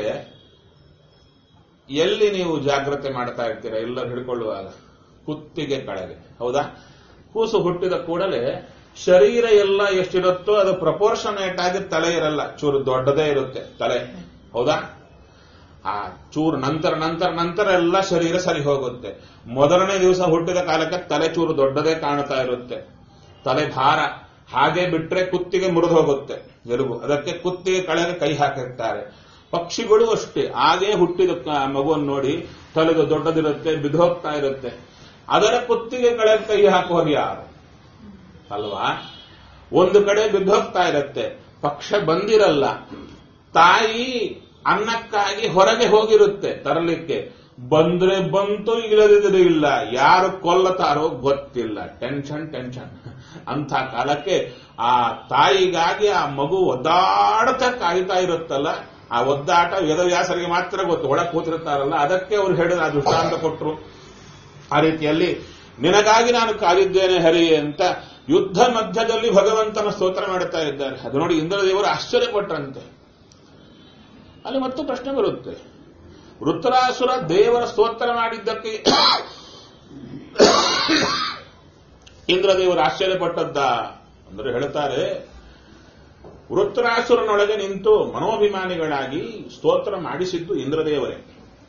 ಎಲ್ಲಿ ನೀವು ಜಾಗ್ರತೆ ಮಾಡ್ತಾ ಇರ್ತೀರಾ? ಎಲ್ಲರೂ ಹಿಡ್ಕೊಳ್ಳುವಾಗ ಕುತ್ತಿಗೆ ಕೆಳಗೆ, ಹೌದಾ? ಕೂಸು ಹುಟ್ಟಿದ ಕೂಡಲೇ ಶರೀರ ಎಲ್ಲ ಎಷ್ಟಿರುತ್ತೋ ಅದು ಪ್ರಪೋರ್ಷನೇಟ್ ಆಗಿ ತಲೆ ಇರಲ್ಲ, ಚೂರು ದೊಡ್ಡದೇ ಇರುತ್ತೆ ತಲೆ, ಹೌದಾ? ಆ ಚೂರು ನಂತರ ಎಲ್ಲ ಶರೀರ ಸರಿ ಹೋಗುತ್ತೆ. ಮೊದಲನೇ ದಿವಸ ಹುಟ್ಟಿದ ಕಾಲಕ್ಕೆ ತಲೆ ಚೂರು ದೊಡ್ಡದೇ ಕಾಣುತ್ತಾ ಇರುತ್ತೆ. ತಲೆ ಭಾರ ಹಾಗೆ ಬಿಟ್ರೆ ಕುತ್ತಿಗೆ ಮುರಿದು ಹೋಗುತ್ತೆ ಎಲುಬು. ಅದಕ್ಕೆ ಕುತ್ತಿಗೆ ಕೆಳಗೆ ಕೈ ಹಾಕಿರ್ತಾರೆ. ಪಕ್ಷಿಗಳು ಅಷ್ಟೇ, ಹಾಗೆ ಹುಟ್ಟಿದ ಮಗುವನ್ನು ನೋಡಿ ತಲೆದು ದೊಡ್ಡದಿರುತ್ತೆ, ಬಿದ್ದು ಹೋಗ್ತಾ ಇರುತ್ತೆ. ಅದರ ಕುತ್ತಿಗೆ ಕೆಳಗೆ ಕೈ ಹಾಕೋರು ಯಾರು ಅಲ್ವಾ? ಒಂದು ಕಡೆ ಬಿದ್ದು ಹೋಗ್ತಾ ಇರುತ್ತೆ, ಪಕ್ಷ ಬಂದಿರಲ್ಲ. ತಾಯಿ ಅನ್ನಕ್ಕಾಗಿ ಹೊರಗೆ ಹೋಗಿರುತ್ತೆ ತರಲಿಕ್ಕೆ, ಬಂದ್ರೆ ಬಂತು, ಇಲ್ಲದಿದ್ರೆ ಇಲ್ಲ. ಯಾರು ಕೊಲ್ಲತಾರೋ ಗೊತ್ತಿಲ್ಲ. ಟೆನ್ಷನ್. ಅಂಥ ಕಾಲಕ್ಕೆ ಆ ತಾಯಿಗಾಗಿ ಆ ಮಗು ಒದ್ದಾಡ್ತಾ ಕಾಯ್ತಾ ಇರುತ್ತಲ್ಲ, ಆ ಒದ್ದಾಟ ವೇದವ್ಯಾಸರಿಗೆ ಮಾತ್ರ ಗೊತ್ತು. ಒಳಗೆ ಕೂತಿರುತ್ತಾರಲ್ಲ, ಅದಕ್ಕೆ ಅವರು ಹೇಳಿದ ಆ ದೃಷ್ಟಾಂತ ಕೊಟ್ಟರು. ಆ ರೀತಿಯಲ್ಲಿ ನಿನಗಾಗಿ ನಾನು ಕಾದಿದ್ದೇನೆ ಹರಿ ಅಂತ ಯುದ್ಧ ಮಧ್ಯದಲ್ಲಿ ಭಗವಂತನ ಸ್ತೋತ್ರ ಮಾಡುತ್ತಾ ಇದ್ದಾರೆ. ಅದು ನೋಡಿ ಇಂದ್ರದೇವರು ಆಶ್ಚರ್ಯಪಟ್ಟರಂತೆ. ಅಲ್ಲಿ ಮತ್ತು ಪ್ರಶ್ನೆ ಬರುತ್ತೆ, ವೃತ್ರಾಸುರ ದೇವರ ಸ್ತೋತ್ರ ಮಾಡಿದ್ದಕ್ಕೆ ಇಂದ್ರದೇವರು ಆಶ್ಚರ್ಯಪಟ್ಟದ್ದ ಅಂದ್ರೆ ಹೇಳ್ತಾರೆ, ವೃತ್ರಾಸುರನೊಳಗೆ ನಿಂತು ಮನೋಭಿಮಾನಿಗಳಾಗಿ ಸ್ತೋತ್ರ ಮಾಡಿಸಿದ್ದು ಇಂದ್ರದೇವರೇ.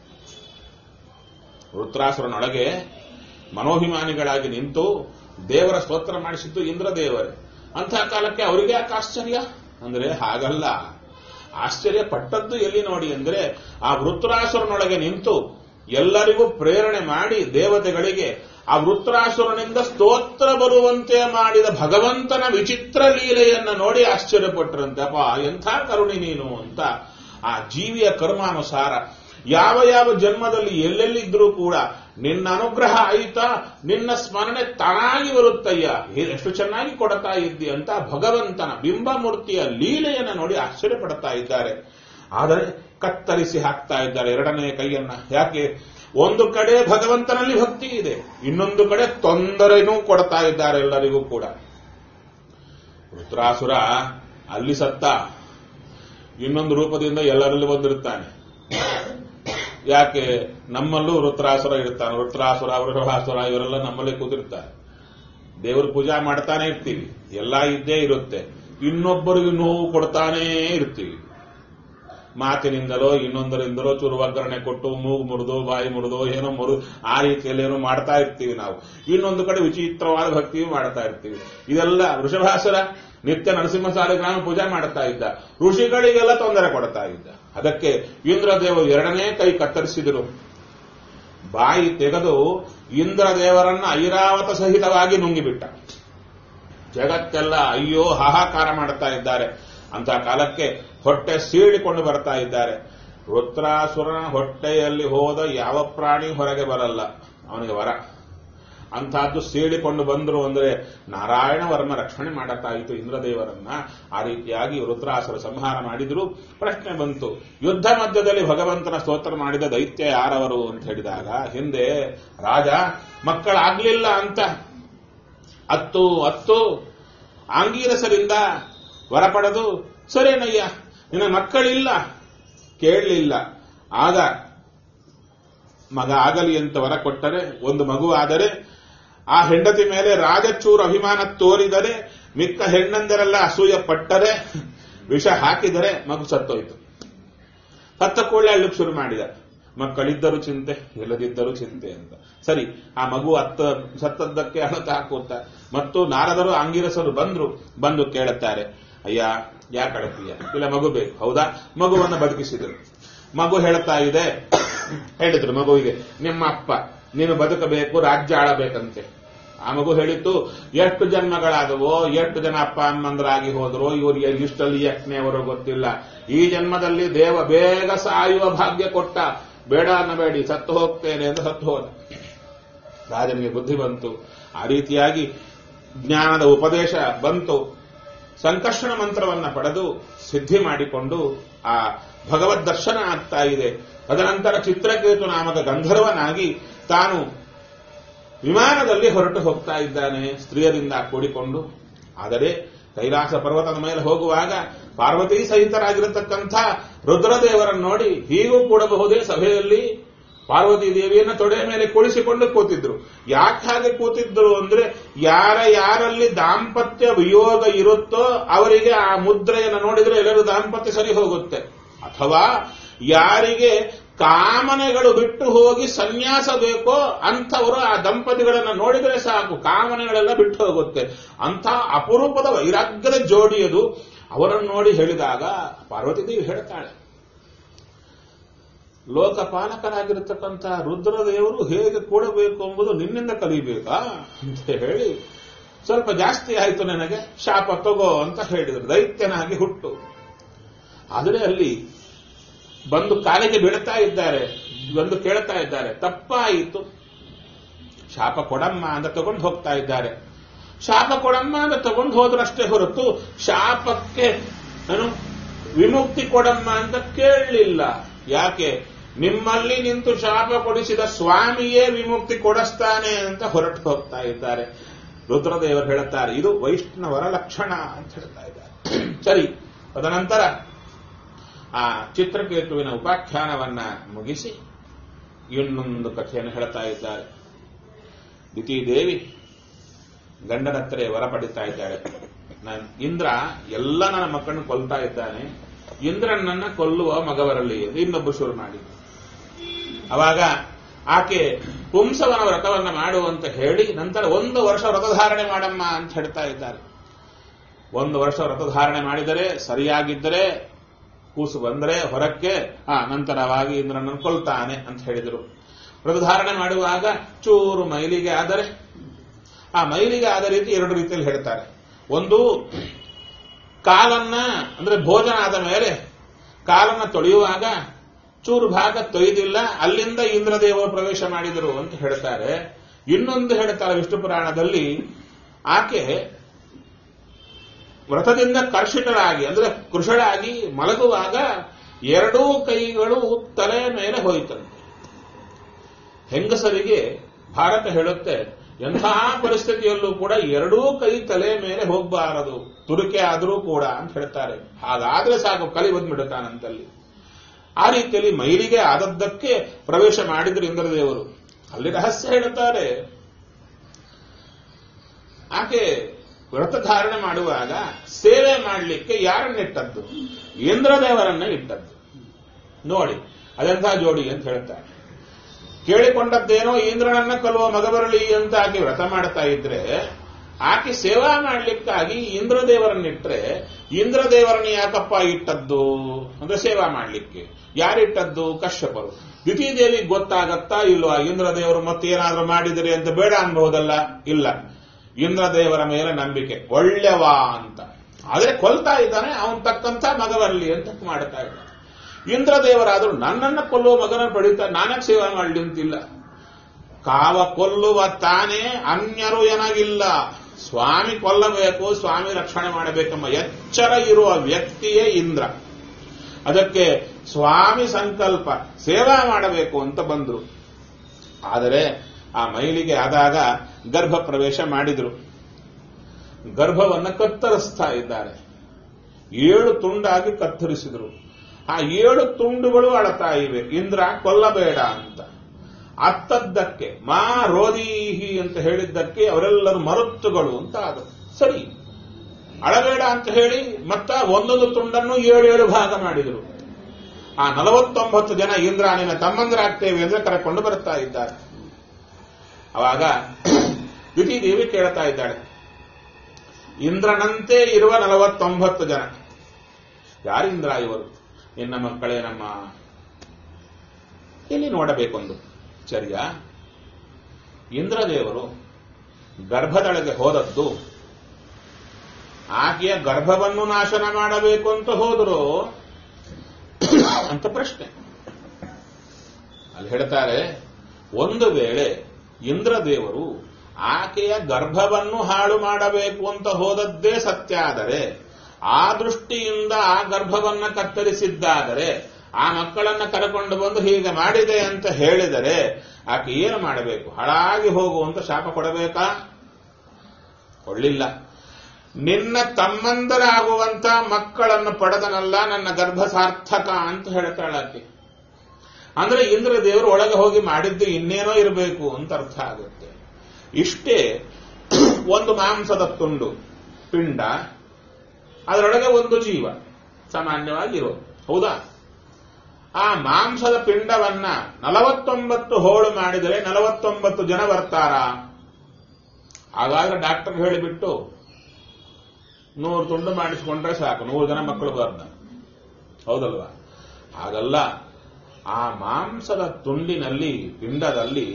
ವೃತ್ರಾಸುರನೊಳಗೆ ಮನೋಭಿಮಾನಿಗಳಾಗಿ ನಿಂತು ದೇವರ ಸ್ತೋತ್ರ ಮಾಡಿಸಿದ್ದು ಇಂದ್ರದೇವರೇ. ಅಂತಹ ಕಾಲಕ್ಕೆ ಅವರಿಗೆ ಯಾಕೆ ಆಶ್ಚರ್ಯ ಅಂದ್ರೆ ಹಾಗಲ್ಲ. ಆಶ್ಚರ್ಯ ಪಟ್ಟದ್ದು ಎಲ್ಲಿ ನೋಡಿ ಅಂದ್ರೆ, ಆ ವೃತ್ರಾಸುರನೊಳಗೆ ನಿಂತು ಎಲ್ಲರಿಗೂ ಪ್ರೇರಣೆ ಮಾಡಿ ದೇವತೆಗಳಿಗೆ ಆ ವೃತ್ರಾಸುರನಿಂದ ಸ್ತೋತ್ರ ಬರುವಂತೆ ಮಾಡಿದ ಭಗವಂತನ ವಿಚಿತ್ರ ಲೀಲೆಯನ್ನ ನೋಡಿ ಆಶ್ಚರ್ಯಪಟ್ಟರಂತೆ. ಅಪ್ಪ ಎಂಥ ಕರುಣಿ ನೀನು ಅಂತ. ಆ ಜೀವಿಯ ಕರ್ಮಾನುಸಾರ ಯಾವ ಯಾವ ಜನ್ಮದಲ್ಲಿ ಎಲ್ಲೆಲ್ಲಿದ್ರೂ ಕೂಡ ನಿನ್ನ ಅನುಗ್ರಹ ಆಯಿತಾ, ನಿನ್ನ ಸ್ಮರಣೆ ತಾನಾಗಿ ಬರುತ್ತಯ್ಯ, ಎಷ್ಟು ಚೆನ್ನಾಗಿ ಕೊಡ್ತಾ ಇದ್ದಿ ಅಂತ ಭಗವಂತನ ಬಿಂಬಮೂರ್ತಿಯ ಲೀಲೆಯನ್ನು ನೋಡಿ ಆಶ್ಚರ್ಯ ಪಡ್ತಾ ಇದ್ದಾರೆ. ಆದರೆ ಕತ್ತರಿಸಿ ಹಾಕ್ತಾ ಇದ್ದಾರೆ ಎರಡನೇ ಕೈಯನ್ನ. ಯಾಕೆ? ಒಂದು ಕಡೆ ಭಗವಂತನಲ್ಲಿ ಭಕ್ತಿ ಇದೆ, ಇನ್ನೊಂದು ಕಡೆ ತೊಂದರೆನೂ ಕೊಡ್ತಾ ಇದ್ದಾರೆ ಎಲ್ಲರಿಗೂ ಕೂಡ. ವೃತ್ರಾಸುರ ಅಲ್ಲಿ ಸತ್ತ, ಇನ್ನೊಂದು ರೂಪದಿಂದ ಎಲ್ಲರಲ್ಲಿ ಬಂದಿರುತ್ತಾನೆ. ಯಾಕೆ? ನಮ್ಮಲ್ಲೂ ವೃತ್ರಾಸುರ ಇರ್ತಾನೆ. ವೃತ್ರಾಸುರ, ವೃಷಭಾಸುರ ಇವರೆಲ್ಲ ನಮ್ಮಲ್ಲೇ ಕೂತಿರ್ತಾರೆ. ದೇವರ ಪೂಜಾ ಮಾಡ್ತಾನೆ ಇರ್ತೀವಿ, ಎಲ್ಲ ಇದ್ದೇ ಇರುತ್ತೆ. ಇನ್ನೊಬ್ಬರಿಗೆ ನೋವು ಕೊಡ್ತಾನೇ ಇರ್ತೀವಿ. ಮಾತಿನಿಂದಲೋ ಇನ್ನೊಂದರಿಂದಲೋ ಚೂರು ಒಗ್ಗರಣೆ ಕೊಟ್ಟು ಮೂಗು ಮುರಿದು ಬಾಯಿ ಮುರಿದು ಏನೋ ಮುರಿದು ಆ ರೀತಿಯಲ್ಲಿ ಏನೋ ಮಾಡ್ತಾ ಇರ್ತೀವಿ ನಾವು. ಇನ್ನೊಂದು ಕಡೆ ವಿಚಿತ್ರವಾದ ಭಕ್ತಿಯೂ ಮಾಡ್ತಾ ಇರ್ತೀವಿ. ಇದೆಲ್ಲ ವೃಷಭಾಸುರ ನಿತ್ಯ ನರಸಿಂಹ ಸಾಲಿಗ್ರಾಮ ಪೂಜೆ ಮಾಡ್ತಾ ಇದ್ದ, ಋಷಿಗಳಿಗೆಲ್ಲ ತೊಂದರೆ ಕೊಡ್ತಾ ಇದ್ದ. ಅದಕ್ಕೆ ಇಂದ್ರದೇವರು ಎರಡನೇ ಕೈ ಕತ್ತರಿಸಿದರು. ಬಾಯಿ ತೆಗೆದು ಇಂದ್ರದೇವರನ್ನ ಐರಾವತ ಸಹಿತವಾಗಿ ನುಂಗಿಬಿಟ್ಟ. ಜಗತ್ತೆಲ್ಲ ಅಯ್ಯೋ ಹಾಹಾಕಾರ ಮಾಡ್ತಾ ಇದ್ದಾರೆ. ಅಂತ ಕಾಲಕ್ಕೆ ಹೊಟ್ಟೆ ಸೀಳಿಕೊಂಡು ಬರ್ತಾ ಇದ್ದಾರೆ. ವೃತ್ರಾಸುರನ ಹೊಟ್ಟೆಯಲ್ಲಿ ಹೋದ ಯಾವ ಪ್ರಾಣಿ ಹೊರಗೆ ಬರಲ್ಲ, ಅವನಿಗೆ ವರ. ಅಂತಹದ್ದು ಸೀಳಿಕೊಂಡು ಬಂದ್ರು ಅಂದ್ರೆ ನಾರಾಯಣ ವರ್ಮ ರಕ್ಷಣೆ ಮಾಡಕ್ಕಾಯಿತು ಇಂದ್ರದೇವರನ್ನ. ಆ ರೀತಿಯಾಗಿ ವೃತ್ರಾಸುರ ಸಂಹಾರ ಮಾಡಿದ್ರು. ಪ್ರಶ್ನೆ ಬಂತು, ಯುದ್ಧ ಮಧ್ಯದಲ್ಲಿ ಭಗವಂತನ ಸ್ತೋತ್ರ ಮಾಡಿದ ದೈತ್ಯ ಯಾರವರು ಅಂತ ಹೇಳಿದಾಗ, ಹಿಂದೆ ರಾಜ ಮಕ್ಕಳಾಗ್ಲಿಲ್ಲ ಅಂತ ಅತ್ತು ಆಂಗೀರಸರಿಂದ ವರ ಪಡೆದು, ಸರೇನಯ್ಯ ನಿನ್ನ ಮಕ್ಕಳಿಲ್ಲ ಕೇಳಲಿಲ್ಲ, ಆಗ ಮಗ ಆಗಲಿ ಅಂತ ವರ ಕೊಟ್ಟರೆ, ಒಂದು ಮಗು ಆದರೆ ಆ ಹೆಂಡತಿ ಮೇಲೆ ರಾಜಚೂರು ಅಭಿಮಾನ ತೋರಿದರೆ, ಮಿಕ್ಕ ಹೆಣ್ಣಂದರೆಲ್ಲ ಅಸೂಯ ಪಟ್ಟರೆ, ವಿಷ ಹಾಕಿದರೆ ಮಗು ಸತ್ತೋಯ್ತು. ಸತ್ತ ಕೂಡಲೇ ಅಳ್ಳಿಕ್ ಶುರು ಮಾಡಿದ. ಮಕ್ಕಳಿದ್ದರೂ ಚಿಂತೆ, ಇಲ್ಲದಿದ್ದರೂ ಚಿಂತೆ ಅಂತ. ಸರಿ, ಆ ಮಗು ಸತ್ತದ್ದಕ್ಕೆ ಅಣತ ಹಾಕುತ್ತ ಮತ್ತು ನಾರದರು ಆಂಗಿರಸರು ಬಂದು ಕೇಳುತ್ತಾರೆ, ಅಯ್ಯ ಯಾಕೆ ಅಳತೀಯ? ಇಲ್ಲ ಮಗು ಬೇಕು. ಹೌದಾ? ಮಗುವನ್ನು ಬದುಕಿಸಿದರು. ಮಗು ಹೇಳ್ತಾ ಇದೆ, ಹೇಳಿದ್ರು ಮಗುವಿಗೆ, ನಿಮ್ಮ ಅಪ್ಪ ನೀನು ಬದುಕಬೇಕು, ರಾಜ್ಯ ಆಳಬೇಕಂತೆ. ಆ ಮಗು ಹೇಳಿತ್ತು, ಎಷ್ಟು ಜನ್ಮಗಳಾದವೋ, ಎಷ್ಟು ಜನ ಅಪ್ಪ ಅಮ್ಮಂದರಾಗಿ ಹೋದರೋ, ಇವರು ಇಷ್ಟಲ್ಲಿ ಯಜ್ಞೆಯವರು ಗೊತ್ತಿಲ್ಲ. ಈ ಜನ್ಮದಲ್ಲಿ ದೇವ ಬೇಗ ಸಾಯುವ ಭಾಗ್ಯ ಕೊಟ್ಟ, ಬೇಡ ಅನ್ನಬೇಡಿ, ಸತ್ತು ಹೋಗ್ತೇನೆ ಎಂದು ಸತ್ತು ಹೋದ. ರಾಜನಿಗೆ ಬುದ್ಧಿ ಬಂತು. ಆ ರೀತಿಯಾಗಿ ಜ್ಞಾನದ ಉಪದೇಶ ಬಂತು. ಸಂಕರ್ಷಣ ಮಂತ್ರವನ್ನ ಪಡೆದು ಸಿದ್ಧಿ ಮಾಡಿಕೊಂಡು ಆ ಭಗವದ್ ದರ್ಶನ ಆಗ್ತಾ ಇದೆ. ತದನಂತರ ಚಿತ್ರಕೇತು ನಾಮಕ ಗಂಧರ್ವನಾಗಿ ತಾನು ವಿಮಾನದಲ್ಲಿ ಹೊರಟು ಹೋಗ್ತಾ ಇದ್ದಾನೆ, ಸ್ತ್ರೀಯರಿಂದ ಕೂಡಿಕೊಂಡು. ಆದರೆ ಕೈಲಾಸ ಪರ್ವತದ ಮೇಲೆ ಹೋಗುವಾಗ ಪಾರ್ವತಿ ಸಹಿತರಾಗಿರತಕ್ಕಂಥ ರುದ್ರದೇವರನ್ನು ನೋಡಿ ಹೀಗೂ ಕೂಡಬಹುದೇ ಸಭೆಯಲ್ಲಿ ಪಾರ್ವತಿ ದೇವಿಯನ್ನ ತೊಡೆ ಮೇಲೆ ಕುಳಿಸಿಕೊಂಡು ಕೂತಿದ್ರು. ಯಾಕೆ ಹಾಗೆ ಕೂತಿದ್ರು ಅಂದ್ರೆ, ಯಾರಲ್ಲಿ ದಾಂಪತ್ಯ ವಿಯೋಗ ಇರುತ್ತೋ ಅವರಿಗೆ ಆ ಮುದ್ರೆಯನ್ನು ನೋಡಿದ್ರೆ ಎಲ್ಲರೂ ದಾಂಪತ್ಯ ಸರಿ ಹೋಗುತ್ತೆ. ಅಥವಾ ಯಾರಿಗೆ ಕಾಮನೆಗಳು ಬಿಟ್ಟು ಹೋಗಿ ಸನ್ಯಾಸ ಬೇಕೋ ಅಂಥವರು ಆ ದಂಪತಿಗಳನ್ನು ನೋಡಿದರೆ ಸಾಕು, ಕಾಮನೆಗಳೆಲ್ಲ ಬಿಟ್ಟು ಹೋಗುತ್ತೆ. ಅಂಥ ಅಪರೂಪದ ವೈರಾಗ್ಯದ ಜೋಡಿಯದು. ಅವರನ್ನು ನೋಡಿ ಹೇಳಿದಾಗ ಪಾರ್ವತಿ ದೇವಿ ಹೇಳ್ತಾಳೆ, ಲೋಕಪಾಲಕರಾಗಿರತಕ್ಕಂಥ ರುದ್ರದೇವರು ಹೇಗೆ ಕೂಡಬೇಕು ಎಂಬುದು ನಿನ್ನಿಂದ ಕಲಿಬೇಕಾ ಅಂತ ಹೇಳಿ, ಸ್ವಲ್ಪ ಜಾಸ್ತಿ ಆಯಿತು ನನಗೆ, ಶಾಪ ತಗೋ ಅಂತ ಹೇಳಿದರು. ದೈತ್ಯನಾಗಿ ಹುಟ್ಟು. ಆದರೆ ಅಲ್ಲಿ ಬಂದು ಕಾಲಿಗೆ ಬೀಳ್ತಾ ಇದ್ದಾರೆ, ಬಂದು ಕೇಳ್ತಾ ಇದ್ದಾರೆ, ತಪ್ಪಾಯಿತು, ಶಾಪ ಕೊಡಮ್ಮ ಅಂತ ತಗೊಂಡು ಹೋಗ್ತಾ ಇದ್ದಾರೆ. ಶಾಪ ಕೊಡಮ್ಮ ಅಂತ ತಗೊಂಡು ಹೋದ್ರಷ್ಟೇ ಹೊರತು ಶಾಪಕ್ಕೆ ವಿಮುಕ್ತಿ ಕೊಡಮ್ಮ ಅಂತ ಕೇಳಲಿಲ್ಲ. ಯಾಕೆ? ನಿಮ್ಮಲ್ಲಿ ನಿಂತು ಶಾಪ ಕೊಡಿಸಿದ ಸ್ವಾಮಿಯೇ ವಿಮುಕ್ತಿ ಕೊಡಿಸ್ತಾನೆ ಅಂತ ಹೊರಟು ಹೋಗ್ತಾ ಇದ್ದಾರೆ. ರುದ್ರದೇವರು ಹೇಳುತ್ತಾರೆ, ಇದು ವೈಷ್ಣವರ ಲಕ್ಷಣ ಅಂತ ಹೇಳ್ತಾ ಇದ್ದಾರೆ. ಸರಿ, ತದನಂತರ ಆ ಚಿತ್ರಕೇತುವಿನ ಉಪಾಖ್ಯಾನವನ್ನ ಮುಗಿಸಿ ಇನ್ನೊಂದು ಕಥೆಯನ್ನು ಹೇಳ್ತಾ ಇದ್ದಾರೆ. ದಿತಿದೇವಿ ಗಂಡನ ಹತ್ರ ವರ ಪಡಿತಾ ಇದ್ದಾಳೆ. ಇಂದ್ರ ಎಲ್ಲ ನನ್ನ ಮಕ್ಕಳನ್ನು ಕೊಲ್ತಾ ಇದ್ದಾನೆ, ಇಂದ್ರನನ್ನ ಕೊಲ್ಲುವ ಮಗ ಬರಲಿ ಎಂದು ಇನ್ನೊಬ್ಬ ಶುರು ಮಾಡಿ. ಅವಾಗ ಆಕೆ ಪುಂಸವನ ವ್ರತವನ್ನ ಮಾಡುವಂತ ಹೇಳಿ ನಂತರ 1 ವರ್ಷ ವ್ರತಧಾರಣೆ ಮಾಡಮ್ಮ ಅಂತ ಹೇಳ್ತಾ ಇದ್ದಾರೆ. 1 ವರ್ಷ ವ್ರತಧಾರಣೆ ಮಾಡಿದರೆ ಸರಿಯಾಗಿದ್ದರೆ ಕೂಸು ಬಂದರೆ ಹೊರಕ್ಕೆ ನಂತರವಾಗಿ ಇಂದ್ರನನ್ನು ಕೊಲ್ತಾನೆ ಅಂತ ಹೇಳಿದರು. ವ್ರತಧಾರಣೆ ಮಾಡುವಾಗ ಚೂರು ಮೈಲಿಗೆ ಆದರೆ, ಆ ಮೈಲಿಗೆ ಆದ ರೀತಿ 2 ರೀತಿಯಲ್ಲಿ ಹೇಳ್ತಾರೆ. ಒಂದು, ಕಾಲನ್ನ ಅಂದ್ರೆ ಭೋಜನ ಆದ ಮೇಲೆ ಕಾಲನ್ನ ತೊಳೆಯುವಾಗ ಚೂರು ಭಾಗ ತೊಯ್ದಿಲ್ಲ, ಅಲ್ಲಿಂದ ಇಂದ್ರದೇವರು ಪ್ರವೇಶ ಮಾಡಿದರು ಅಂತ ಹೇಳ್ತಾರೆ. ಇನ್ನೊಂದು ಹೇಳ್ತಾರೆ ವಿಷ್ಣು ಪುರಾಣದಲ್ಲಿ, ಆಕೆ ವ್ರತದಿಂದ ಕರ್ಷಿತಳಾಗಿ ಅಂದ್ರೆ ಕೃಷಳಾಗಿ ಮಲಗುವಾಗ 2 ಕೈಗಳು ತಲೆ ಮೇಲೆ ಹೋಯಿತಂತೆ. ಹೆಂಗಸರಿಗೆ ಭಾರತ ಹೇಳುತ್ತೆ, ಎಂತಹ ಪರಿಸ್ಥಿತಿಯಲ್ಲೂ ಕೂಡ 2 ಕೈ ತಲೆ ಮೇಲೆ ಹೋಗಬಾರದು, ತುರುಕೆ ಆದರೂ ಕೂಡ ಅಂತ ಹೇಳ್ತಾರೆ. ಹಾಗಾದ್ರೆ ಸಾಕು, ಕಲಿ ಬಂದ್ಬಿಡುತ್ತಾನಂತಲ್ಲಿ. ಆ ರೀತಿಯಲ್ಲಿ ಮೈಲಿಗೆ ಆದದ್ದಕ್ಕೆ ಪ್ರವೇಶ ಮಾಡಿದ್ರು ಇಂದ್ರದೇವರು. ಅಲ್ಲಿ ರಹಸ್ಯ ಹೇಳುತ್ತಾರೆ, ಆಕೆ ವ್ರತಧಾರಣೆ ಮಾಡುವಾಗ ಸೇವೆ ಮಾಡಲಿಕ್ಕೆ ಯಾರನ್ನಿಟ್ಟದ್ದು? ಇಂದ್ರದೇವರನ್ನ ಇಟ್ಟದ್ದು. ನೋಡಿ ಅದೆಂಥ ಜೋಡಿ ಅಂತ ಹೇಳ್ತಾರೆ. ಕೇಳಿಕೊಂಡದ್ದೇನೋ ಇಂದ್ರನನ್ನ ಕೊಲ್ಲುವ ಮಗ ಬರಲಿ ಅಂತ ಆಕೆ ವ್ರತ ಮಾಡ್ತಾ ಇದ್ರೆ, ಆಕೆ ಸೇವಾ ಮಾಡ್ಲಿಕ್ಕಾಗಿ ಇಂದ್ರದೇವರನ್ನಿಟ್ರೆ ಇಂದ್ರದೇವರನ್ನ ಯಾಕಪ್ಪ ಇಟ್ಟದ್ದು ಅಂದ್ರೆ ಸೇವಾ ಮಾಡ್ಲಿಕ್ಕೆ. ಯಾರಿಟ್ಟದ್ದು? ಕಶ್ಯಪರು. ದಿತಿದೇವಿ ಗೊತ್ತಾಗತ್ತಾ ಇಲ್ವಾ ಇಂದ್ರದೇವರು ಮತ್ತೇನಾದ್ರೂ ಮಾಡಿದರೆ ಅಂತ ಬೇಡ ಅನ್ಬಹುದಲ್ಲ? ಇಲ್ಲ, ಇಂದ್ರದೇವರ ಮೇಲೆ ನಂಬಿಕೆ, ಒಳ್ಳೆವ ಅಂತ. ಆದ್ರೆ ಕೊಲ್ತಾ ಇದ್ದಾನೆ, ಅವನ್ ತಕ್ಕಂತ ಮಗ ಬರಲಿ ಅಂತ ಮಾಡ್ತಾ ಇದ್ದಾನೆ. ಇಂದ್ರದೇವರಾದ್ರೂ ನನ್ನನ್ನ ಕೊಲ್ಲುವ ಮಗನ ಪಡಿತಾ ನಾನೇ ಸೇವಾ ಮಾಡಲಿ ಅಂತಿಲ್ಲ. ಕಾವ ಕೊಲ್ಲುವ ತಾನೇ, ಅನ್ಯರು ಏನಾಗಿಲ್ಲ. ಸ್ವಾಮಿ ಕೊಲ್ಲಬೇಕು, ಸ್ವಾಮಿ ರಕ್ಷಣೆ ಮಾಡಬೇಕೆಂಬ ಎಚ್ಚರ ಇರುವ ವ್ಯಕ್ತಿಯೇ ಇಂದ್ರ. ಅದಕ್ಕೆ ಸ್ವಾಮಿ ಸಂಕಲ್ಪ ಸೇವಾ ಮಾಡಬೇಕು ಅಂತ ಬಂದ್ರು. ಆದರೆ ಆ ಮೈಲಿಗೆ ಆದಾಗ ಗರ್ಭ ಪ್ರವೇಶ ಮಾಡಿದ್ರು. ಗರ್ಭವನ್ನ ಕತ್ತರಿಸ್ತಾ ಇದ್ದಾರೆ. 7 ತುಂಡಾಗಿ ಕತ್ತರಿಸಿದ್ರು. ಆ 7 ತುಂಡುಗಳು ಅಳತಾ ಇವೆ, ಇಂದ್ರ ಕೊಲ್ಲಬೇಡ ಅಂತ. ಅತ್ತದ್ದಕ್ಕೆ ಮಾ ರೋದೀಹಿ ಅಂತ ಹೇಳಿದ್ದಕ್ಕೆ ಅವರೆಲ್ಲರೂ ಮರುತ್ತುಗಳು ಅಂತ ಆದರು. ಸರಿ, ಅಳಬೇಡ ಅಂತ ಹೇಳಿ ಮತ್ತ ಒಂದೊಂದು ತುಂಡನ್ನು 7 ಭಾಗ ಮಾಡಿದರು. ಆ 49 ಜನ ಇಂದ್ರ ನಿನ್ನ ತಮ್ಮಂದರಾಗ್ತೇವೆ ಅಂದ್ರೆ ಕರೆಕೊಂಡು ಬರ್ತಾ ಇದ್ದಾರೆ. ಅವಾಗ ದ್ಯುತಿದೇವಿ ಕೇಳ್ತಾ ಇದ್ದಾಳೆ, ಇಂದ್ರನಂತೆ ಇರುವ 49 ಜನ ಯಾರಿಂದ್ರ ಇವರು? ನಿನ್ನ ಮಕ್ಕಳೇ ನಮ್ಮ. ಇಲ್ಲಿ ನೋಡಬೇಕೊಂದು ಚರ್ಯ. ಇಂದ್ರದೇವರು ಗರ್ಭದೊಳಗೆ ಹೋದದ್ದು ಆಕೆಯ ಗರ್ಭವನ್ನು ನಾಶನ ಮಾಡಬೇಕು ಅಂತ ಹೋದರು ಅಂತ ಪ್ರಶ್ನೆ. ಅಲ್ಲಿ ಹೇಳ್ತಾರೆ, ಒಂದು ವೇಳೆ ಇಂದ್ರದೇವರು ಆಕೆಯ ಗರ್ಭವನ್ನು ಹಾಳು ಮಾಡಬೇಕು ಅಂತ ಹೋದದ್ದೇ ಸತ್ಯ ಆದರೆ, ಆ ದೃಷ್ಟಿಯಿಂದ ಆ ಗರ್ಭವನ್ನ ಕತ್ತರಿಸಿದ್ದಾದರೆ, ಆ ಮಕ್ಕಳನ್ನ ಕರೆಕೊಂಡು ಬಂದು ಹೀಗೆ ಮಾಡಿದೆ ಅಂತ ಹೇಳಿದರೆ ಆಕೆ ಏನು ಮಾಡಬೇಕು? ಹಾಳಾಗಿ ಹೋಗುವಂತ ಶಾಪ ಕೊಡಬೇಕಾ? ಕೊಳ್ಳಿಲ್ಲ. ನಿನ್ನ ತಮ್ಮಂದರಾಗುವಂತ ಮಕ್ಕಳನ್ನು ಪಡೆದನಲ್ಲ ನನ್ನ ಗರ್ಭ ಸಾರ್ಥಕ ಅಂತ ಹೇಳ್ತಾಳಾಕೆ. ಅಂದ್ರೆ ಇಂದ್ರದೇವರು ಒಳಗೆ ಹೋಗಿ ಮಾಡಿದ್ದು ಇನ್ನೇನೋ ಇರಬೇಕು ಅಂತ ಅರ್ಥ ಆಗುತ್ತೆ. ಇಷ್ಟೇ ಒಂದು ಮಾಂಸದ ತುಂಡು ಪಿಂಡ, ಅದರೊಳಗೆ ಒಂದು ಜೀವ ಸಾಮಾನ್ಯವಾಗಿರೋ, ಹೌದಾ? ಆ ಮಾಂಸದ ಪಿಂಡವನ್ನ 49 ಹೋಳು ಮಾಡಿದರೆ 49 ಜನ ಬರ್ತಾರ? ಹಾಗಾದ್ರೆ ಡಾಕ್ಟರ್ ಹೇಳಿಬಿಟ್ಟು 100 ತುಂಡು ಮಾಡಿಸಿಕೊಂಡ್ರೆ ಸಾಕು, 100 ಜನ ಮಕ್ಕಳು ಬರ್ತಾರೆ, ಹೌದಲ್ವಾ? ಹಾಗಲ್ಲ. ಆ ಮಾಂಸದ ತುಂಡಿನಲ್ಲಿ, ಪಿಂಡದಲ್ಲಿ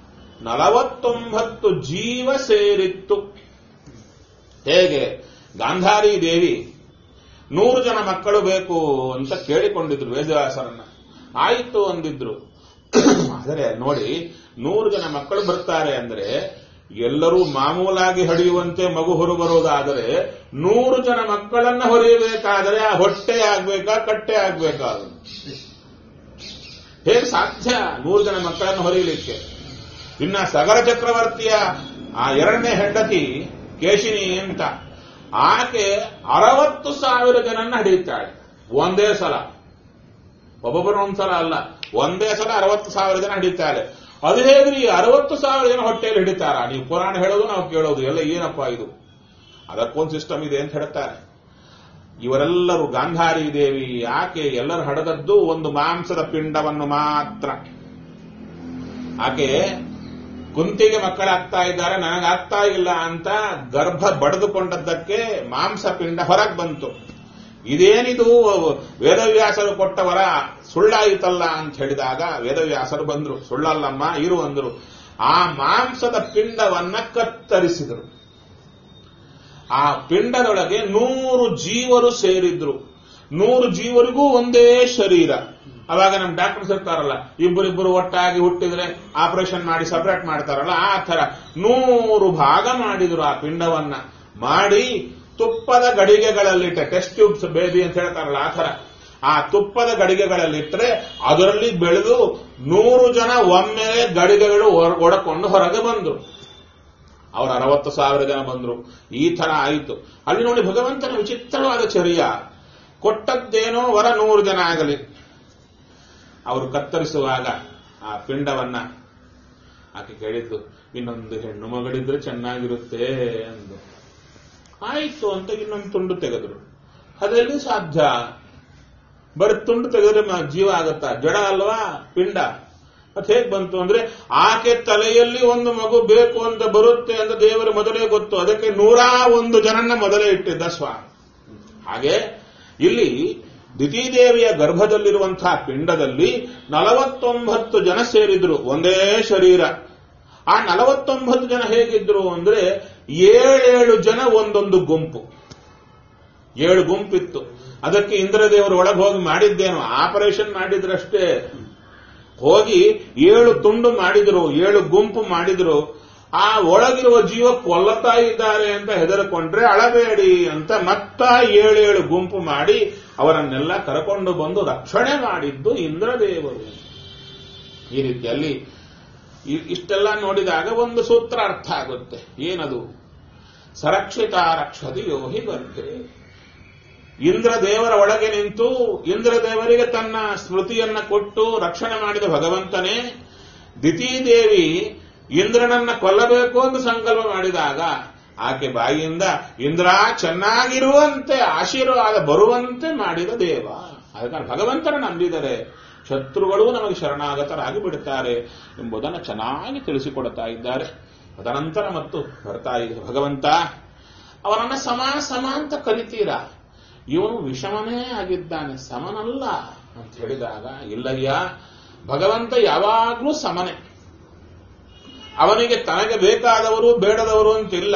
49 ಜೀವ ಸೇರಿತ್ತು. ಹೇಗೆ? ಗಾಂಧಾರಿ ದೇವಿ 100 ಜನ ಮಕ್ಕಳು ಬೇಕು ಅಂತ ಕೇಳಿಕೊಂಡಿದ್ರು ವೇದವ್ಯಾಸರನ್ನ. ಆಯಿತು ಅಂದಿದ್ರು. ಆದರೆ ನೋಡಿ, 100 ಜನ ಮಕ್ಕಳು ಬರ್ತಾರೆ ಅಂದ್ರೆ ಎಲ್ಲರೂ ಮಾಮೂಲಾಗಿ ಹಡಿಯುವಂತೆ ಮಗು ಹೊರಬರುವುದಾದರೆ 100 ಜನ ಮಕ್ಕಳನ್ನ ಹೊರೆಯಬೇಕಾದರೆ ಆ ಹೊಟ್ಟೆ ಆಗ್ಬೇಕಾ, ಕಟ್ಟೆ ಆಗ್ಬೇಕಾ? ಅದು ಹೇಗೆ ಸಾಧ್ಯ 100 ಜನ ಮಕ್ಕಳನ್ನು ಹೊರೆಯಲಿಕ್ಕೆ? ಇನ್ನ ಸಗರ ಚಕ್ರವರ್ತಿಯ ಆ 2ನೇ ಹೆಂಡತಿ ಕೇಶಿನಿ ಅಂತ, ಆಕೆ 60,000 ಜನನ್ನ ಹಿಡಿಯುತ್ತಾಳೆ ಒಂದೇ ಸಲ. ಒಬ್ಬೊಬ್ಬರು ಒಂದ್ಸಲ ಅಲ್ಲ, ಒಂದೇ ಸಲ 60,000 ಜನ ಹಿಡಿಯುತ್ತಾಳೆ. ಅದು ಹೇಗ್ರಿ 60,000 ಜನ ಹೊಟ್ಟೆಯಲ್ಲಿ ಹಿಡಿತಾರ? ನೀವು ಪುರಾಣ ಹೇಳೋದು ನಾವು ಕೇಳೋದು ಎಲ್ಲ ಏನಪ್ಪಾ ಇದು? ಅದಕ್ಕೊಂದು ಸಿಸ್ಟಮ್ ಇದೆ ಅಂತ ಹೇಳ್ತಾರೆ. ಇವರೆಲ್ಲರೂ ಗಾಂಧಾರಿ ದೇವಿ ಆಕೆ ಎಲ್ಲರೂ ಹಡದದ್ದು ಒಂದು ಮಾಂಸದ ಪಿಂಡವನ್ನು ಮಾತ್ರ. ಆಕೆ ಕುಂತಿಗೆ ಮಕ್ಕಳಾಗ್ತಾ ಇದ್ದಾರೆ, ನನಗಾಗ್ತಾ ಇಲ್ಲ ಅಂತ ಗರ್ಭ ಬಡಿದುಕೊಂಡದ್ದಕ್ಕೆ ಮಾಂಸ ಪಿಂಡ ಹೊರಗೆ ಬಂತು. ಇದೇನಿದು ವೇದವ್ಯಾಸರು ಕೊಟ್ಟವರ ಸುಳ್ಳಾಯಿತಲ್ಲ ಅಂತ ಹೇಳಿದಾಗ ವೇದವ್ಯಾಸರು ಬಂದ್ರು. ಸುಳ್ಳಲ್ಲಮ್ಮ ಇರು ಅಂದ್ರು. ಆ ಮಾಂಸದ ಪಿಂಡವನ್ನ ಕತ್ತರಿಸಿದರು. ಆ ಪಿಂಡದೊಳಗೆ 100 ಜೀವರು ಸೇರಿದ್ರು. 100 ಜೀವರಿಗೂ ಒಂದೇ ಶರೀರ. ಅವಾಗ ನಮ್ಮ ಡಾಕ್ಟರ್ಸ್ ಇರ್ತಾರಲ್ಲ, ಇಬ್ಬರಿಬ್ಬರು ಒಟ್ಟಾಗಿ ಹುಟ್ಟಿದ್ರೆ ಆಪರೇಷನ್ ಮಾಡಿ ಸಪರೇಟ್ ಮಾಡ್ತಾರಲ್ಲ, ಆ ತರ 100 ಭಾಗ ಮಾಡಿದ್ರು. ಆ ಪಿಂಡವನ್ನ ಮಾಡಿ ತುಪ್ಪದ ಗಡಿಗೆಗಳಲ್ಲಿಟ್ಟೆ, ಟೆಸ್ಟ್ ಟ್ಯೂಬ್ಸ್ ಬೇಬಿ ಅಂತ ಹೇಳ್ತಾರಲ್ಲ ಆ ತರ, ಆ ತುಪ್ಪದ ಗಡಿಗೆಗಳಲ್ಲಿಟ್ಟರೆ ಅದರಲ್ಲಿ ಬೆಳೆದು 100 ಜನ ಒಮ್ಮೆಲೆ ಗಡಿಗೆಗಳು ಒಡಕೊಂಡು ಹೊರಗೆ ಬಂದ್ರು. ಅವರು 60,000 ಜನ ಬಂದ್ರು. ಈ ತರ ಆಯಿತು. ಅಲ್ಲಿ ನೋಡಿ ಭಗವಂತನ ವಿಚಿತ್ರವಾದ ಚರ್ಯ. ಕೊಟ್ಟದ್ದೇನೋ ವರ 100 ಜನ ಆಗಲಿ. ಅವರು ಕತ್ತರಿಸುವಾಗ ಆ ಪಿಂಡವನ್ನ ಆಕೆ ಕೇಳಿದ್ದು, ಇನ್ನೊಂದು ಹೆಣ್ಣು ಮಗಳಿದ್ರೆ ಚೆನ್ನಾಗಿರುತ್ತೆ ಅಂದು. ಆಯಿತು ಅಂತ ಇನ್ನೊಂದು ತುಂಡು ತೆಗೆದ್ರು. ಅದರಲ್ಲಿ ಸಾಧ್ಯ? ಬರೀ ತುಂಡು ತೆಗೆದ್ರೆ ಜೀವ ಆಗತ್ತಾ? ಜಡ ಅಲ್ವಾ ಪಿಂಡ. ಅದು ಹೇಗೆ ಬಂತು ಅಂದ್ರೆ, ಆಕೆ ತಲೆಯಲ್ಲಿ ಒಂದು ಮಗು ಬೇಕು ಅಂತ ಬರುತ್ತೆ ಅಂತ ದೇವರು ಮೊದಲೇ ಗೊತ್ತು. ಅದಕ್ಕೆ 101 ಜನನ್ನ ಮೊದಲೇ ಇಟ್ಟಿದ್ದ ಸ್ವಾಮಿ. ಹಾಗೆ ಇಲ್ಲಿ ದಿತಿದೇವಿಯ ಗರ್ಭದಲ್ಲಿರುವಂತಹ ಪಿಂಡದಲ್ಲಿ 49 ಜನ ಸೇರಿದ್ರು, ಒಂದೇ ಶರೀರ. ಆ 49 ಜನ ಹೇಗಿದ್ರು ಅಂದ್ರೆ 7 ಜನ ಒಂದೊಂದು ಗುಂಪು, 7 ಗುಂಪಿತ್ತು. ಅದಕ್ಕೆ ಇಂದ್ರದೇವರು ಒಳಗೆ ಹೋಗಿ ಮಾಡಿದ್ದೇನು, ಆಪರೇಷನ್ ಮಾಡಿದ್ರಷ್ಟೇ. ಹೋಗಿ 7 ತುಂಡು ಮಾಡಿದ್ರು, 7 ಗುಂಪು ಮಾಡಿದ್ರು. ಆ ಒಳಗಿರುವ ಜೀವ ಕೊಲ್ಲತಾ ಇದ್ದಾರೆ ಅಂತ ಹೆದರಿಕೊಂಡ್ರೆ ಅಳಬೇಡಿ ಅಂತ ಮತ್ತ 7 ಗುಂಪು ಮಾಡಿ ಅವರನ್ನೆಲ್ಲ ಕರಕೊಂಡು ಬಂದು ರಕ್ಷಣೆ ಮಾಡಿದ್ದು ಇಂದ್ರದೇವರು. ಈ ರೀತಿಯಲ್ಲಿ ಇಷ್ಟೆಲ್ಲ ನೋಡಿದಾಗ ಒಂದು ಸೂತ್ರ ಅರ್ಥ ಆಗುತ್ತೆ. ಏನದು? ಸರಕ್ಷಿತ ರಕ್ಷತಿ ಯೋಹಿ ಗರ್ಭೆ. ಇಂದ್ರದೇವರ ಒಳಗೆ ನಿಂತು ಇಂದ್ರದೇವರಿಗೆ ತನ್ನ ಸ್ಮೃತಿಯನ್ನ ಕೊಟ್ಟು ರಕ್ಷಣೆ ಮಾಡಿದ ಭಗವಂತನೇ ದಿತಿದೇವಿ ಇಂದ್ರನನ್ನ ಕೊಲ್ಲಬೇಕು ಅಂತ ಸಂಕಲ್ಪ ಮಾಡಿದಾಗ ಆಕೆ ಬಾಯಿಯಿಂದ ಇಂದ್ರ ಚೆನ್ನಾಗಿರುವಂತೆ ಆಶೀರ್ವಾದ ಬರುವಂತೆ ಮಾಡಿದ ದೇವ. ಅದಕ್ಕೆ ಭಗವಂತನ ನಂಬಿದರೆ ಶತ್ರುಗಳು ನಮಗೆ ಶರಣಾಗತರಾಗಿ ಬಿಡುತ್ತಾರೆ ಎಂಬುದನ್ನು ಚೆನ್ನಾಗಿ ತಿಳಿಸಿಕೊಡುತ್ತಾ ಇದ್ದಾರೆ. ತದನಂತರ ಮತ್ತು ಬರ್ತಾ ಇದೆ ಭಗವಂತ, ಅವನನ್ನ ಸಮ ಅಂತ ಕರಿತೀರಾ, ಇವನು ವಿಷಮನೇ ಆಗಿದ್ದಾನೆ, ಸಮನಲ್ಲ ಅಂತ ಹೇಳಿದಾಗ, ಇಲ್ಲಯ್ಯ ಭಗವಂತ ಯಾವಾಗಲೂ ಸಮನೆ. ಅವನಿಗೆ ತನಗೆ ಬೇಕಾದವರು ಬೇಡದವರು ಅಂತಿಲ್ಲ.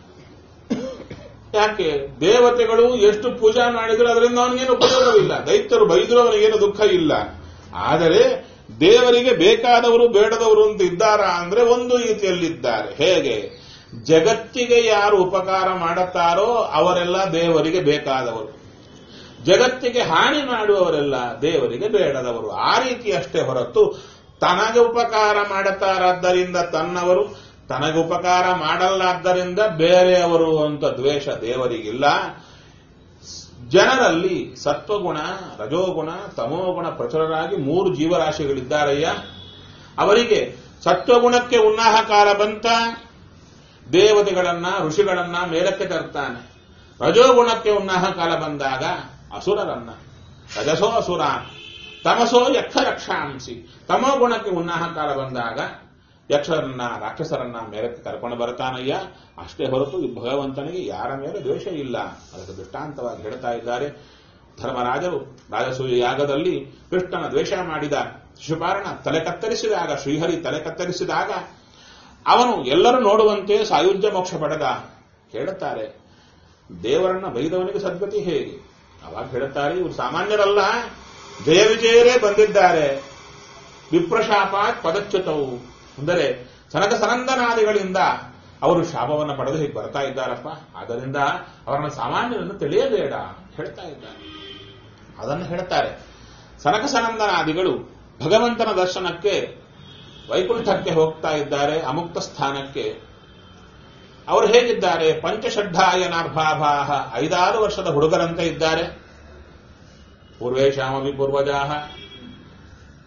ಯಾಕೆ? ದೇವತೆಗಳು ಎಷ್ಟು ಪೂಜಾ ಮಾಡಿದ್ರು ಅದರಿಂದ ಅವನಿಗೇನು ಉಪಯೋಗವಿಲ್ಲ. ದೈತ್ಯರು ಬೈದರೂ ಅವನಿಗೇನು ದುಃಖ ಇಲ್ಲ. ಆದರೆ ದೇವರಿಗೆ ಬೇಕಾದವರು ಬೇಡದವರು ಅಂತ ಇದ್ದಾರಾ ಅಂದ್ರೆ ಒಂದು ರೀತಿಯಲ್ಲಿದ್ದಾರೆ. ಹೇಗೆ? ಜಗತ್ತಿಗೆ ಯಾರು ಉಪಕಾರ ಮಾಡುತ್ತಾರೋ ಅವರೆಲ್ಲ ದೇವರಿಗೆ ಬೇಕಾದವರು, ಜಗತ್ತಿಗೆ ಹಾನಿ ಮಾಡುವವರೆಲ್ಲ ದೇವರಿಗೆ ಬೇಡದವರು. ಆ ರೀತಿ ಅಷ್ಟೇ ಹೊರತು ತನಗೆ ಉಪಕಾರ ಮಾಡುತ್ತಾರಾದ್ದರಿಂದ ತನ್ನವರು, ತನಗೆ ಉಪಕಾರ ಮಾಡಲ್ಲಾದ್ದರಿಂದ ಬೇರೆಯವರು ಅಂತ ದ್ವೇಷ ದೇವರಿಗಿಲ್ಲ. ಜನರಲ್ಲಿ ಸತ್ವಗುಣ, ರಜೋಗುಣ, ತಮೋಗುಣ ಪ್ರಚುರರಾಗಿ 3 ಜೀವರಾಶಿಗಳಿದ್ದಾರಯ್ಯ. ಅವರಿಗೆ ಸತ್ವಗುಣಕ್ಕೆ ಉನ್ನಾಹ ಕಾಲ ಬಂತ ದೇವತೆಗಳನ್ನ ಋಷಿಗಳನ್ನ ಮೇಲಕ್ಕೆ ತರ್ತಾನೆ. ರಜೋಗುಣಕ್ಕೆ ಉನ್ನಾಹ ಕಾಲ ಬಂದಾಗ ಅಸುರರನ್ನ, ರಜಸೋ ಅಸುರ ತಮಸೋ ಯಕ್ಷ ರಕ್ಷಾಂಸಿ, ತಮೋ ಗುಣಕ್ಕೆ ಉನ್ನಾಹ ಕಾಲ ಬಂದಾಗ ಯಕ್ಷರನ್ನ ರಾಕ್ಷಸರನ್ನ ಮೇಲಕ್ಕೆ ಕರ್ಕೊಂಡು ಬರ್ತಾನಯ್ಯ. ಅಷ್ಟೇ ಹೊರತು ಈ ಭಗವಂತನಿಗೆ ಯಾರ ಮೇಲೆ ದ್ವೇಷ ಇಲ್ಲ. ಅದಕ್ಕೆ ದೃಷ್ಟಾಂತವಾಗಿ ಹೇಳ್ತಾ ಇದ್ದಾರೆ. ಧರ್ಮರಾಜರು ರಾಜಸೂಯ ಯಾಗದಲ್ಲಿ ಕೃಷ್ಣನ ದ್ವೇಷ ಮಾಡಿದ ಶಿಶುಪಾಲನ ತಲೆ ಕತ್ತರಿಸಿದಾಗ, ಶ್ರೀಹರಿ ತಲೆ ಕತ್ತರಿಸಿದಾಗ ಅವನು ಎಲ್ಲರೂ ನೋಡುವಂತೆ ಸಾಯುಜ್ಯ ಮೋಕ್ಷ ಪಡೆದ. ಹೇಳುತ್ತಾರೆ, ದೇವರನ್ನ ಬೈದವನಿಗೆ ಸದ್ಗತಿ ಹೇಗೆ? ಅವಾಗ ಹೇಳುತ್ತಾರೆ, ಇವರು ಸಾಮಾನ್ಯರಲ್ಲ, ಜಯ ವಿಜಯರೇ ಬಂದಿದ್ದಾರೆ. ವಿಪ್ರಶಾಪಾತ್ ಪದಚ್ಯುತವು ಅಂದರೆ ಸನಕ ಸನಂದನಾದಿಗಳಿಂದ ಅವರು ಶಾಪವನ್ನು ಪಡೆದು ಹೀಗೆ ಬರ್ತಾ ಇದ್ದಾರಪ್ಪ. ಆದ್ದರಿಂದ ಅವರನ್ನ ಸಾಮಾನ್ಯರನ್ನು ತಿಳಿಯಬೇಡ ಹೇಳ್ತಾ ಇದ್ದಾರೆ. ಅದನ್ನು ಹೇಳ್ತಾರೆ. ಸನಕ ಸನಂದನಾದಿಗಳು ಭಗವಂತನ ದರ್ಶನಕ್ಕೆ ವೈಕುಂಠಕ್ಕೆ ಹೋಗ್ತಾ ಇದ್ದಾರೆ, ಅಮುಕ್ತ ಸ್ಥಾನಕ್ಕೆ. ಅವರು ಹೇಗಿದ್ದಾರೆ? ಪಂಚಷಡ್ಢಾಯನಾರ್ಭಾಭಾಹ, 5-6 ವರ್ಷದ ಹುಡುಗರಂತೆ ಇದ್ದಾರೆ. ಪೂರ್ವೇಶಾಮಿ ಪೂರ್ವಜಾಹ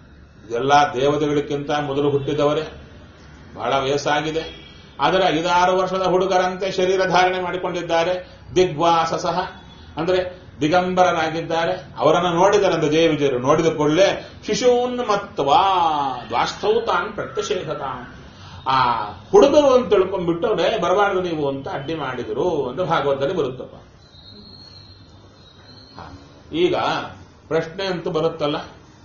ಇದೆಲ್ಲ ದೇವತೆಗಳಿಗಿಂತ ಮೊದಲು ಹುಟ್ಟಿದವರೇ, ಬಹಳ ವಯಸ್ಸಾಗಿದೆ. ಆದರೆ 5-6 ವರ್ಷದ ಹುಡುಗರಂತೆ ಶರೀರ ಧಾರಣೆ ಮಾಡಿಕೊಂಡಿದ್ದಾರೆ. ದಿಗ್ವಾಸಸಃ ಅಂದ್ರೆ ದಿಗಂಬರರಾಗಿದ್ದಾರೆ. ಅವರನ್ನು ನೋಡಿದರಂತೆ ಜಯ ವಿಜಯರು. ನೋಡಿದ ಕೂಡಲೇ ಶಿಶೂನ್ಮತ್ವಾ ದ್ವಾಸ್ಥೌ ತಾನ್ ಪ್ರತ್ಯಷೇಧತಾಂ, ಆ ಹುಡುಗರು ಅಂತ ತಿಳ್ಕೊಂಡ್ಬಿಟ್ಟು ಬರಬಾರ್ದು ನೀವು ಅಂತ ಅಡ್ಡಿ ಮಾಡಿದರು ಅಂತ ಭಾಗವತದಲ್ಲಿ ಬರುತ್ತಪ್ಪ. ಈಗ ಪ್ರಶ್ನೆ ಅಂತೂ ಬರುತ್ತಲ್ಲ,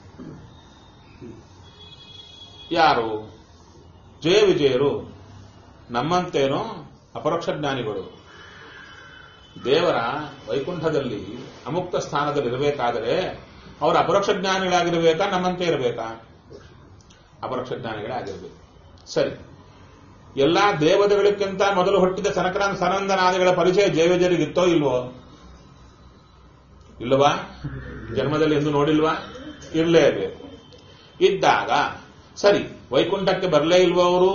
ಯಾರು ಜಯ ವಿಜಯರು ನಮ್ಮಂತೇನೋ ಅಪರೋಕ್ಷ ಜ್ಞಾನಿಗಳು ದೇವರ ವೈಕುಂಠದಲ್ಲಿ ಅಮುಕ್ತ ಸ್ಥಾನದಲ್ಲಿ ಇರಬೇಕಾದರೆ ಅವರು ಅಪರೋಕ್ಷ ಜ್ಞಾನಿಗಳಾಗಿರ್ಬೇಕಾ, ನಮ್ಮಂತೆ ಇರಬೇಕಾ? ಅಪರೋಕ್ಷ ಜ್ಞಾನಿಗಳೇ ಆಗಿರ್ಬೇಕು. ಸರಿ, ಎಲ್ಲಾ ದೇವತೆಗಳಿಗಿಂತ ಮೊದಲು ಹುಟ್ಟಿದ ಸನಂದನಾದಿಗಳ ಪರಿಚಯ ಜಯವಿಜಯರಿಗಿತ್ತೋ ಇಲ್ವೋ? ಇಲ್ಲವಾ? ಜನ್ಮದಲ್ಲಿ ಎಂದು ನೋಡಿಲ್ವಾ? ಇರಲೇಬೇಕು. ಇದ್ದಾಗ ಸರಿ, ವೈಕುಂಠಕ್ಕೆ ಬರಲೇ ಇಲ್ವೋ ಅವರು?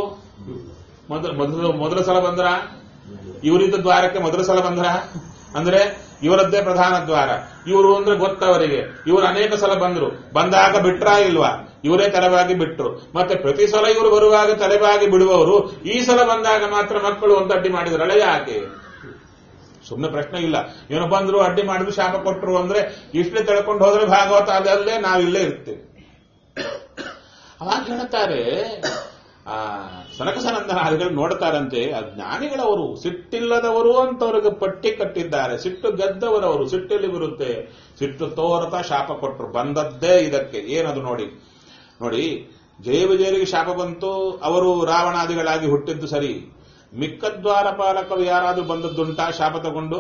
ಮೊದಲ ಸಲ ಬಂದ್ರ? ಇವರಿದ್ದ ದ್ವಾರಕ್ಕೆ ಮೊದಲ ಸಲ ಬಂದ್ರ? ಅಂದ್ರೆ ಇವರದ್ದೇ ಪ್ರಧಾನ ದ್ವಾರ. ಇವರು ಅಂದ್ರೆ ಗೊತ್ತವರಿಗೆ. ಇವರು ಅನೇಕ ಸಲ ಬಂದ್ರು. ಬಂದಾಗ ಬಿಟ್ರಾ ಇಲ್ವಾ? ಇವರೇ ತಲೆಬಾಗಿ ಬಿಟ್ರು. ಮತ್ತೆ ಪ್ರತಿ ಸಲ ಇವರು ಬರುವಾಗ ತಲೆಬಾಗಿ ಬಿಡುವವರು ಈ ಸಲ ಬಂದಾಗ ಮಾತ್ರ ಮಕ್ಕಳು ಅಂತ ಅಡ್ಡಿ ಮಾಡಿದ್ರಲ್ಲ, ಯಾಕೆ? ಸುಮ್ಮನೆ ಪ್ರಶ್ನೆ ಇಲ್ಲ. ಏನೋ ಬಂದ್ರು, ಅಡ್ಡಿ ಮಾಡಿದ್ರು, ಶಾಪ ಕೊಟ್ಟರು ಅಂದ್ರೆ ಇಷ್ಟೇ ತಿಳ್ಕೊಂಡು ಹೋದ್ರೆ ಭಾಗವತ ಅದಲ್ಲೇ ನಾವಿಲ್ಲೇ ಇರ್ತೇವೆ. ಅವಾಗ ಹೇಳ್ತಾರೆ, ಸನಕ ಸನಂದನಾದಿಗಳು ನೋಡ್ತಾರಂತೆ, ಆ ಜ್ಞಾನಿಗಳವರು ಸಿಟ್ಟಿಲ್ಲದವರು ಅಂತವ್ರಿಗೆ ಪಟ್ಟಿ ಕಟ್ಟಿದ್ದಾರೆ. ಸಿಟ್ಟು ಗೆದ್ದವರವರು. ಸಿಟ್ಟಲ್ಲಿ ಬರುತ್ತೆ. ಸಿಟ್ಟು ತೋರತಾ ಶಾಪ ಕೊಟ್ಟರು. ಬಂದದ್ದೇ ಇದಕ್ಕೆ. ಏನದು ನೋಡಿ ನೋಡಿ, ಜಯ ವಿಜಯರಿಗೆ ಶಾಪ ಬಂತು. ಅವರು ರಾವಣಾದಿಗಳಾಗಿ ಹುಟ್ಟಿದ್ದು ಸರಿ. ಮಿಕ್ಕ ದ್ವಾರಪಾಲಕರು ಯಾರಾದ್ರೂ ಬಂದದ್ದುಂಟಾ ಶಾಪ ತಗೊಂಡು?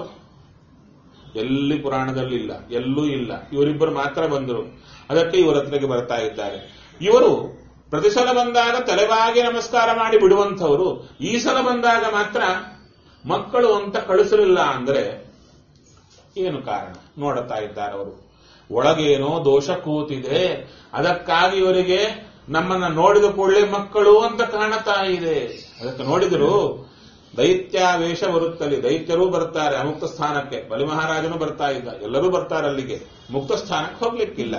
ಎಲ್ಲಿ ಪುರಾಣದಲ್ಲಿ ಇಲ್ಲ, ಎಲ್ಲೂ ಇಲ್ಲ. ಇವರಿಬ್ಬರು ಮಾತ್ರ ಬಂದರು. ಅದಕ್ಕೆ ಇವರ ಹತ್ರಕ್ಕೆ ಬರ್ತಾ ಇದ್ದಾರೆ. ಇವರು ಪ್ರತಿ ಸಲ ಬಂದಾಗ ತಲೆಬಾಗಿ ನಮಸ್ಕಾರ ಮಾಡಿ ಬಿಡುವಂಥವರು. ಈ ಸಲ ಬಂದಾಗ ಮಾತ್ರ ಮಕ್ಕಳು ಅಂತ ಕಳಿಸಲಿಲ್ಲ ಅಂದ್ರೆ ಏನು ಕಾರಣ? ನೋಡುತ್ತಾ ಇದ್ದಾರೆ ಅವರು. ಒಳಗೇನೋ ದೋಷ ಕೂತಿದೆ. ಅದಕ್ಕಾಗಿ ಇವರಿಗೆ ನಮ್ಮನ್ನ ನೋಡಿದ ಕೂಡಲೇ ಮಕ್ಕಳು ಅಂತ ಕಾಣುತ್ತಾ ಇದೆ. ಅದಕ್ಕೆ ನೋಡಿದ್ರು ದೈತ್ಯಾವೇಶ ಬರುತ್ತಲ್ಲಿ. ದೈತ್ಯರೂ ಬರ್ತಾರೆ ಅಮುಕ್ತ ಸ್ಥಾನಕ್ಕೆ. ಬಲಿ ಮಹಾರಾಜನು ಬರ್ತಾ ಇದ್ದ. ಎಲ್ಲರೂ ಬರ್ತಾರೆ ಅಲ್ಲಿಗೆ. ಮುಕ್ತ ಸ್ಥಾನಕ್ಕೆ ಹೋಗ್ಲಿಕ್ಕಿಲ್ಲ.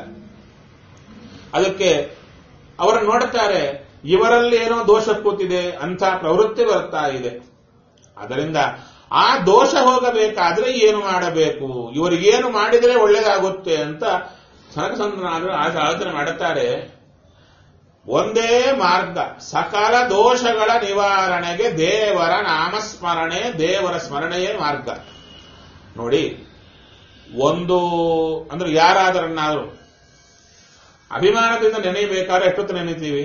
ಅದಕ್ಕೆ ಅವರನ್ನು ನೋಡುತ್ತಾರೆ. ಇವರಲ್ಲಿ ಏನೋ ದೋಷ ಕೂತಿದೆ ಅಂತ ಪ್ರವೃತ್ತಿ ಬರ್ತಾ ಇದೆ. ಅದರಿಂದ ಆ ದೋಷ ಹೋಗಬೇಕಾದ್ರೆ ಏನು ಮಾಡಬೇಕು, ಇವರಿಗೇನು ಮಾಡಿದರೆ ಒಳ್ಳೇದಾಗುತ್ತೆ ಅಂತ ಸನಕಸಂದನಾದರು ಆಲೋಚನೆ ಮಾಡುತ್ತಾರೆ. ಒಂದೇ ಮಾರ್ಗ, ಸಕಲ ದೋಷಗಳ ನಿವಾರಣೆಗೆ ದೇವರ ನಾಮಸ್ಮರಣೆ, ದೇವರ ಸ್ಮರಣೆಯೇ ಮಾರ್ಗ. ನೋಡಿ, ಒಂದು ಅಂದ್ರೆ ಯಾರಾದರನ್ನಾದರೂ ಅಭಿಮಾನದಿಂದ ನೆನೆಯಬೇಕಾದ್ರೆ ಎಷ್ಟೊತ್ತು ನೆನೆತೀವಿ?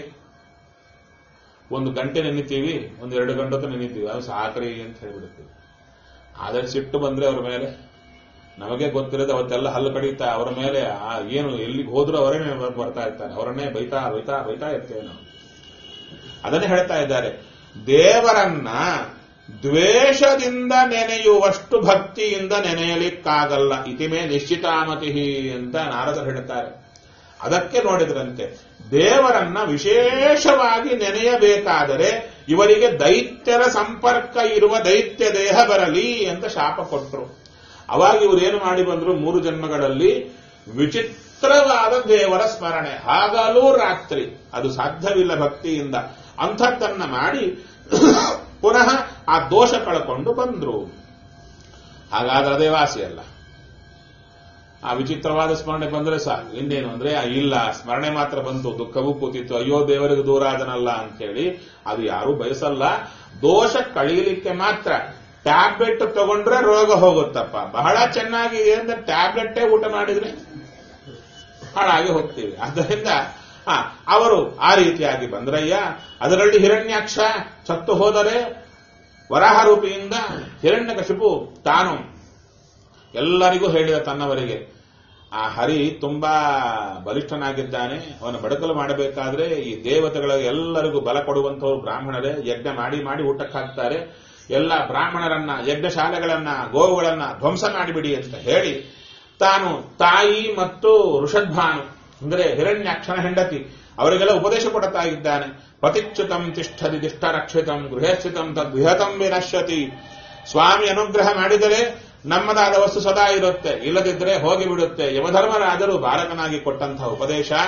1 ಗಂಟೆ ನೆನೆತೀವಿ, 1-2 ಗಂಟೆ ಹೊತ್ತು ನೆನೆತೀವಿ. ಅದು ಸಾಕ್ರಿ ಅಂತ ಹೇಳಿಬಿಡ್ತೀವಿ. ಆದರೆ ಸಿಟ್ಟು ಬಂದ್ರೆ ಅವರ ಮೇಲೆ ನಮಗೆ ಗೊತ್ತಿರೋದು ಅವತ್ತೆಲ್ಲ ಹಲ್ಲು ಕಡಿತಾ ಅವರ ಮೇಲೆ ಏನು ಎಲ್ಲಿಗೆ ಹೋದ್ರೂ ಅವರೇ ಬರ್ತಾ ಇರ್ತಾರೆ. ಅವರನ್ನೇ ಬೈತಾ ಬೈತಾ ಬೈತಾ ಇರ್ತೇವೆ ನಾವು. ಅದನ್ನೇ ಹೇಳ್ತಾ ಇದ್ದಾರೆ, ದೇವರನ್ನ ದ್ವೇಷದಿಂದ ನೆನೆಯುವಷ್ಟು ಭಕ್ತಿಯಿಂದ ನೆನೆಯಲಿಕ್ಕಾಗಲ್ಲ. ಇತಿಮೇ ನಿಶ್ಚಿತಾಮತಿ ಅಂತ ನಾರದರು ಹೇಳ್ತಾರೆ. ಅದಕ್ಕೆ ನೋಡಿದ್ರಂತೆ, ದೇವರನ್ನ ವಿಶೇಷವಾಗಿ ನೆನೆಯಬೇಕಾದರೆ ಇವರಿಗೆ ದೈತ್ಯರ ಸಂಪರ್ಕ ಇರುವ ದೈತ್ಯ ದೇಹ ಬರಲಿ ಅಂತ ಶಾಪ ಕೊಟ್ಟರು. ಅವಾಗ ಇವರೇನು ಮಾಡಿ ಬಂದ್ರು, 3 ಜನ್ಮಗಳಲ್ಲಿ ವಿಚಿತ್ರವಾದ ದೇವರ ಸ್ಮರಣೆ, ಹಗಲು ರಾತ್ರಿ. ಅದು ಸಾಧ್ಯವಿಲ್ಲ ಭಕ್ತಿಯಿಂದ. ಅಂಥದ್ದನ್ನ ಮಾಡಿ ಪುನಃ ಆ ದೋಷ ಕಳ್ಕೊಂಡು ಬಂದ್ರು. ಹಾಗಾದ್ರೆ ಅದೇ ವಾಸಿ ಅಲ್ಲ. ಆ ವಿಚಿತ್ರವಾದ ಸ್ಮರಣೆ ಬಂದ್ರೆ ಸಾಕು. ಇನ್ನೇನು ಅಂದ್ರೆ ಇಲ್ಲ, ಸ್ಮರಣೆ ಮಾತ್ರ ಬಂತು, ದುಃಖವೂ ಕೂತಿತ್ತು, ಅಯ್ಯೋ ದೇವರಿಗೆ ದೂರ ಆದನಲ್ಲ ಅಂತ ಹೇಳಿ ಅದು ಯಾರೂ ಬಯಸಲ್ಲ. ದೋಷ ಕಳೀಲಿಕ್ಕೆ ಮಾತ್ರ ಟ್ಯಾಬ್ಲೆಟ್ ತಗೊಂಡ್ರೆ ರೋಗ ಹೋಗುತ್ತಪ್ಪ. ಬಹಳ ಚೆನ್ನಾಗಿದೆ ಅಂದ್ರೆ ಟ್ಯಾಬ್ಲೆಟ್ಟೇ ಊಟ ಮಾಡಿದ್ರೆ ಹಾಳಾಗಿ ಹೋಗ್ತೀವಿ. ಆದ್ದರಿಂದ ಅವರು ಆ ರೀತಿಯಾಗಿ ಬಂದ್ರಯ್ಯ. ಅದರಲ್ಲಿ ಹಿರಣ್ಯಾಕ್ಷ ಸತ್ತು ಹೋದರೆ ವರಾಹ ರೂಪಿಯಿಂದ ಹಿರಣ್ಯಕಶಿಪು ತಾನು ಎಲ್ಲರಿಗೂ ಹೇಳಿದ ತನ್ನವರಿಗೆ, ಆ ಹರಿ ತುಂಬಾ ಬಲಿಷ್ಠನಾಗಿದ್ದಾನೆ, ಅವನ ಬಡಕಲು ಮಾಡಬೇಕಾದ್ರೆ ಈ ದೇವತೆಗಳ ಎಲ್ಲರಿಗೂ ಬಲ ಕೊಡುವಂಥವ್ರು ಬ್ರಾಹ್ಮಣರೇ. ಯಜ್ಞ ಮಾಡಿ ಮಾಡಿ ಊಟಕ್ಕೆ ಹಾಕ್ತಾರೆ. ಎಲ್ಲ ಬ್ರಾಹ್ಮಣರನ್ನ, ಯಜ್ಞಶಾಲೆಗಳನ್ನ, ಗೋವುಗಳನ್ನ ಧ್ವಂಸ ಮಾಡಿಬಿಡಿ ಅಂತ ಹೇಳಿ ತಾನು ತಾಯಿ ಮತ್ತು ಋಷದ್ಭಾನು ಅಂದರೆ ಹಿರಣ್ಯಾಕ್ಷನ ಹೆಂಡತಿ ಅವರಿಗೆಲ್ಲ ಉಪದೇಶ ಕೊಡ್ತಾ ಇದ್ದಾನೆ. ಪತಿಚ್ಯುತಂ ತಿಷ್ಠದಿ ದಿಷ್ಟ ರಕ್ಷಿತಂ ಗೃಹೇ ಸ್ಥಿತಂ ತದ್ವಿಹತಂ ವಿನಶ್ಯತಿ. ಸ್ವಾಮಿ ಅನುಗ್ರಹ ಮಾಡಿದರೆ ನಮ್ಮದಾದ ವಸ್ತು ಸದಾ ಇರುತ್ತೆ, ಇಲ್ಲದಿದ್ದರೆ ಹೋಗಿಬಿಡುತ್ತೆ. ಯಮಧರ್ಮರಾದರೂ ಬಾಲಕನಾಗಿ ಕೊಟ್ಟಂತಹ ಉಪದೇಶ.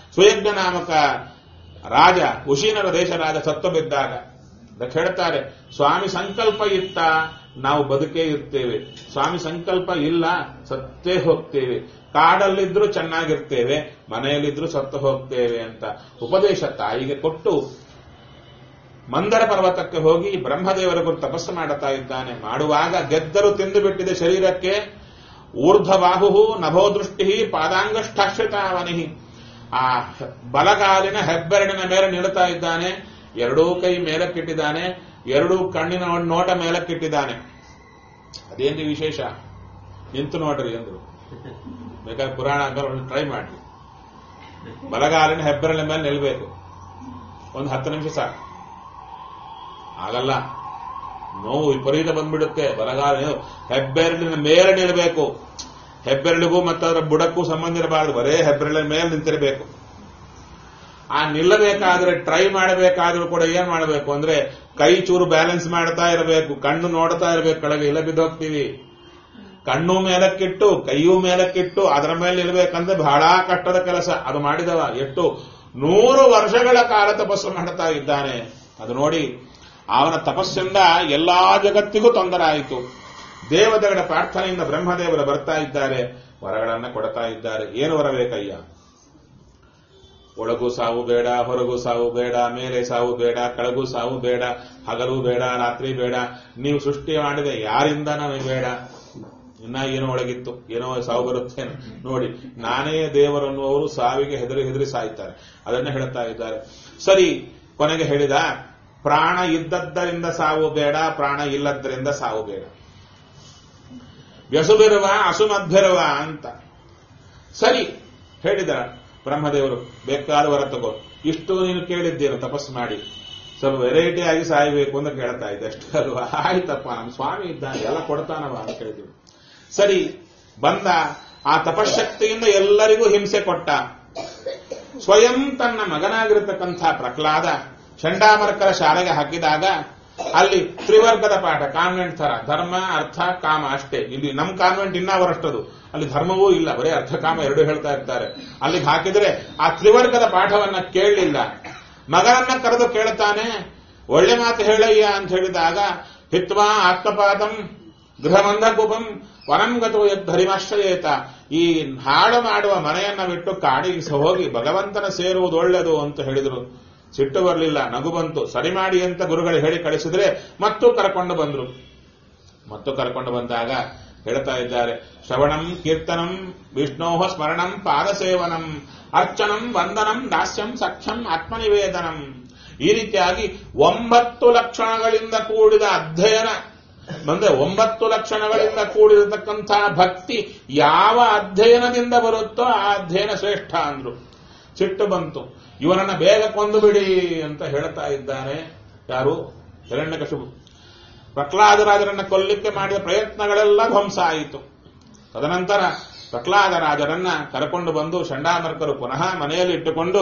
ಸುಯಜ್ಞ ನಾಮಕ ರಾಜ ಉಶೀನರ ದೇಶ ರಾಜ ಸತ್ತು ಬಿದ್ದಾಗ ಅದಕ್ಕೆ ಹೇಳ್ತಾರೆ, ಸ್ವಾಮಿ ಸಂಕಲ್ಪ ಇತ್ತ ನಾವು ಬದುಕೇ ಇರ್ತೇವೆ, ಸ್ವಾಮಿ ಸಂಕಲ್ಪ ಇಲ್ಲ ಸತ್ತೇ ಹೋಗ್ತೇವೆ, ಕಾಡಲ್ಲಿದ್ರೂ ಚೆನ್ನಾಗಿರ್ತೇವೆ, ಮನೆಯಲ್ಲಿದ್ರೂ ಸತ್ತು ಹೋಗ್ತೇವೆ ಅಂತ ಉಪದೇಶ ತಾಯಿಗೆ ಕೊಟ್ಟು ಮಂದರ ಪರ್ವತಕ್ಕೆ ಹೋಗಿ ಬ್ರಹ್ಮದೇವರ ಕುರಿತು ತಪಸ್ಸು ಮಾಡುತ್ತಾ ಇದ್ದಾನೆ. ಮಾಡುವಾಗ ಗೆದ್ದರು ತಿಂದು ಬಿಟ್ಟಿದೆ ಶರೀರಕ್ಕೆ. ಊರ್ಧ್ವಬಾಹು ನಭೋದೃಷ್ಟಿ ಪಾದಾಂಗಷ್ಟಾಶ್ರಿತಾವನಿ. ಆ ಬಲಗಾಲಿನ ಹೆಬ್ಬೆರಳಿನ ಮೇಲೆ ನಿಲ್ತಾ ಇದ್ದಾನೆ, ಎರಡೂ ಕೈ ಮೇಲಕ್ಕಿಟ್ಟಿದ್ದಾನೆ, ಎರಡೂ ಕಣ್ಣಿನ ನೋಟ ಮೇಲಕ್ಕಿಟ್ಟಿದ್ದಾನೆ. ಅದೇನು ವಿಶೇಷ? ನಿಂತು ನೋಡ್ರಿ ಅಂದ್ರು. ಬೇಕಾದ್ರೆ ಪುರಾಣ ಟ್ರೈ ಮಾಡ್ರಿ. ಬಲಗಾಲಿನ ಹೆಬ್ಬೆರಳಿನ ಮೇಲೆ ನಿಲ್ಬೇಕು, ಒಂದು 10 ನಿಮಿಷ ಸಾಕು. ಆಗಲ್ಲ, ನೋವು ವಿಪರೀತ ಬಂದ್ಬಿಡುತ್ತೆ. ಬಲಗಾಲ ಹೆಬ್ಬೆರಳಿನ ಮೇಲೆ ನಿಲ್ಲಬೇಕು. ಹೆಬ್ಬೆರಳಿಗೂ ಮತ್ತು ಅದರ ಬುಡಕ್ಕೂ ಸಂಬಂಧ ಇರಬಾರದು, ಬರೇ ಹೆಬ್ಬೆರಳಿನ ಮೇಲೆ ನಿಂತಿರಬೇಕು. ಆ ನಿಲ್ಲಬೇಕಾದ್ರೆ, ಟ್ರೈ ಮಾಡಬೇಕಾದ್ರೂ ಕೂಡ ಏನ್ ಮಾಡಬೇಕು ಅಂದ್ರೆ ಕೈ ಚೂರು ಬ್ಯಾಲೆನ್ಸ್ ಮಾಡ್ತಾ ಇರಬೇಕು, ಕಣ್ಣು ನೋಡ್ತಾ ಇರಬೇಕು ಕೆಳಗೆ, ಇಲ್ಲ ಬಿದ್ದೋಗ್ತೀವಿ. ಕಣ್ಣು ಮೇಲಕ್ಕಿಟ್ಟು ಕೈಯೂ ಮೇಲಕ್ಕಿಟ್ಟು ಅದರ ಮೇಲೆ ಇರಬೇಕಂದ್ರೆ ಬಹಳ ಕಷ್ಟದ ಕೆಲಸ. ಅದು ಮಾಡಿದವ ಎಷ್ಟು 100 ವರ್ಷಗಳ ಕಾಲ ತಪಸ್ಸು ಮಾಡ್ತಾ ಇದ್ದಾನೆ. ಅದು ನೋಡಿ ಅವನ ತಪಸ್ಸಿಂದ ಎಲ್ಲಾ ಜಗತ್ತಿಗೂ ತೊಂದರೆ ಆಯಿತು. ದೇವತೆಗಳ ಪ್ರಾರ್ಥನೆಯಿಂದ ಬ್ರಹ್ಮದೇವರು ಬರ್ತಾ ಇದ್ದಾರೆ, ವರಗಳನ್ನ ಕೊಡ್ತಾ ಇದ್ದಾರೆ. ಏನು ವರ ಬೇಕಯ್ಯ? ಒಳಗೂ ಸಾವು ಬೇಡ, ಹೊರಗೂ ಸಾವು ಬೇಡ, ಮೇಲೆ ಸಾವು ಬೇಡ, ಕೆಳಗೂ ಸಾವು ಬೇಡ, ಹಗಲು ಬೇಡ, ರಾತ್ರಿ ಬೇಡ, ನೀವು ಸೃಷ್ಟಿ ಮಾಡಿದ ಯಾರಿಂದ ನಮಗೆ ಬೇಡ. ಇನ್ನ ಏನೋ ಒಳಗಿತ್ತು, ಏನೋ ಸಾವು ಬರುತ್ತೆ ನೋಡಿ. ನಾನೇ ದೇವರನ್ನುವರು ಸಾವಿಗೆ ಹೆದರಿ ಸಾಯ್ತಾರೆ. ಅದನ್ನೇ ಹೇಳ್ತಾ ಇದ್ದಾರೆ. ಸರಿ, ಕೊನೆಗೆ ಹೇಳಿದ, ಪ್ರಾಣ ಇದ್ದದ್ದರಿಂದ ಸಾವು ಬೇಡ, ಪ್ರಾಣ ಇಲ್ಲದ್ದರಿಂದ ಸಾವು ಬೇಡ. ವ್ಯಸುಬಿರುವ ಅಸುಮದ್ಭಿರುವ ಅಂತ ಸರಿ ಹೇಳಿದ ಬ್ರಹ್ಮದೇವರು. ಬೇಕಾದ ವರ ತಗೋ, ಇಷ್ಟು ನೀನು ಕೇಳಿದ್ದೇನು ತಪಸ್ಸು ಮಾಡಿ, ಸ್ವಲ್ಪ ವೆರೈಟಿ ಆಗಿ ಸಾಯಬೇಕು ಅಂತ ಕೇಳ್ತಾ ಇದ್ದೆ ಅಷ್ಟೇ ಅಲ್ವಾ? ಆಯ್ತಪ್ಪ, ನಮ್ಮ ಸ್ವಾಮಿ ಇದ್ದಾನೆ, ಎಲ್ಲ ಕೊಡ್ತಾನವ ಅಂತ ಕೇಳಿದ್ವಿ. ಸರಿ, ಬಂದ. ಆ ತಪಶಕ್ತಿಯಿಂದ ಎಲ್ಲರಿಗೂ ಹಿಂಸೆ ಕೊಟ್ಟ. ಸ್ವಯಂ ತನ್ನ ಮಗನಾಗಿರತಕ್ಕಂಥ ಪ್ರಹ್ಲಾದ ಚಂಡಾಮರ್ಕರ ಶಾಲೆಗೆ ಹಾಕಿದಾಗ ಅಲ್ಲಿ ತ್ರಿವರ್ಗದ ಪಾಠ, ಕಾನ್ವೆಂಟ್ ತರ, ಧರ್ಮ ಅರ್ಥ ಕಾಮ ಅಷ್ಟೇ. ಇಲ್ಲಿ ನಮ್ಮ ಕಾನ್ವೆಂಟ್ ಇನ್ನವರಷ್ಟದು, ಅಲ್ಲಿ ಧರ್ಮವೂ ಇಲ್ಲ, ಬರೀ ಅರ್ಥ ಕಾಮ ಎರಡು ಹೇಳ್ತಾ ಇರ್ತಾರೆ. ಅಲ್ಲಿಗೆ ಹಾಕಿದ್ರೆ ಆ ತ್ರಿವರ್ಗದ ಪಾಠವನ್ನ ಕೇಳಲಿಲ್ಲ. ಮಗನನ್ನ ಕರೆದು ಕೇಳ್ತಾನೆ, ಒಳ್ಳೆ ಮಾತು ಹೇಳಯ್ಯ ಅಂತ ಹೇಳಿದಾಗ, ಹಿತ್ವಾ ಆತ್ಮಪಾದಂ ಗೃಹಮಂಧಕೂಪಂ ವನಂಗತೋ ಯದ್ಧರಿಮಾಶ್ರಯೇತ. ಈ ಹಾಡು ಮಾಡುವ ಮನೆಯನ್ನ ಬಿಟ್ಟು ಕಾಡಿಗೆ ಹೋಗಿ ಭಗವಂತನ ಸೇರುವುದು ಒಳ್ಳೆಯದು ಅಂತ ಹೇಳಿದ್ರು. ಸಿಟ್ಟು ಬರಲಿಲ್ಲ, ನಗು ಬಂತು. ಸರಿ ಮಾಡಿ ಅಂತ ಗುರುಗಳು ಹೇಳಿ ಕಳಿಸಿದ್ರೆ ಮತ್ತು ಕರ್ಕೊಂಡು ಬಂದ್ರು. ಮತ್ತು ಕರ್ಕೊಂಡು ಬಂದಾಗ ಹೇಳ್ತಾ ಇದ್ದಾರೆ, ಶ್ರವಣಂ ಕೀರ್ತನಂ ವಿಷ್ಣೋಹ ಸ್ಮರಣಂ ಪಾದಸೇವನಂ ಅರ್ಚನಂ ವಂದನಂ ದಾಸ್ಯಂ ಸಖ್ಯಂ ಆತ್ಮನಿವೇದನಂ. ಈ ರೀತಿಯಾಗಿ 9 ಲಕ್ಷಣಗಳಿಂದ ಕೂಡಿದ ಅಧ್ಯಯನ, ಅಂದ್ರೆ 9 ಲಕ್ಷಣಗಳಿಂದ ಕೂಡಿರತಕ್ಕಂಥ ಭಕ್ತಿ ಯಾವ ಅಧ್ಯಯನದಿಂದ ಬರುತ್ತೋ ಆ ಅಧ್ಯಯನ ಶ್ರೇಷ್ಠ ಅಂದ್ರು. ಸಿಟ್ಟು ಬಂತು, ಇವನನ್ನ ಬೇಗ ಕೊಂದು ಬಿಡಿ ಅಂತ ಹೇಳ್ತಾ ಇದ್ದಾನೆ. ಯಾರು? ಹಿರಣ್ಯಕಶಿಪು. ಪ್ರಹ್ಲಾದರಾಜರನ್ನ ಕೊಲ್ಲಿಕ್ಕೆ ಮಾಡಿದ ಪ್ರಯತ್ನಗಳೆಲ್ಲ ಧ್ವಂಸ ಆಯಿತು. ತದನಂತರ ಪ್ರಹ್ಲಾದರಾಜರನ್ನ ಕರೆಕೊಂಡು ಬಂದು ಚಂಡಾಮರ್ಕರು ಪುನಃ ಮನೆಯಲ್ಲಿ ಇಟ್ಟುಕೊಂಡು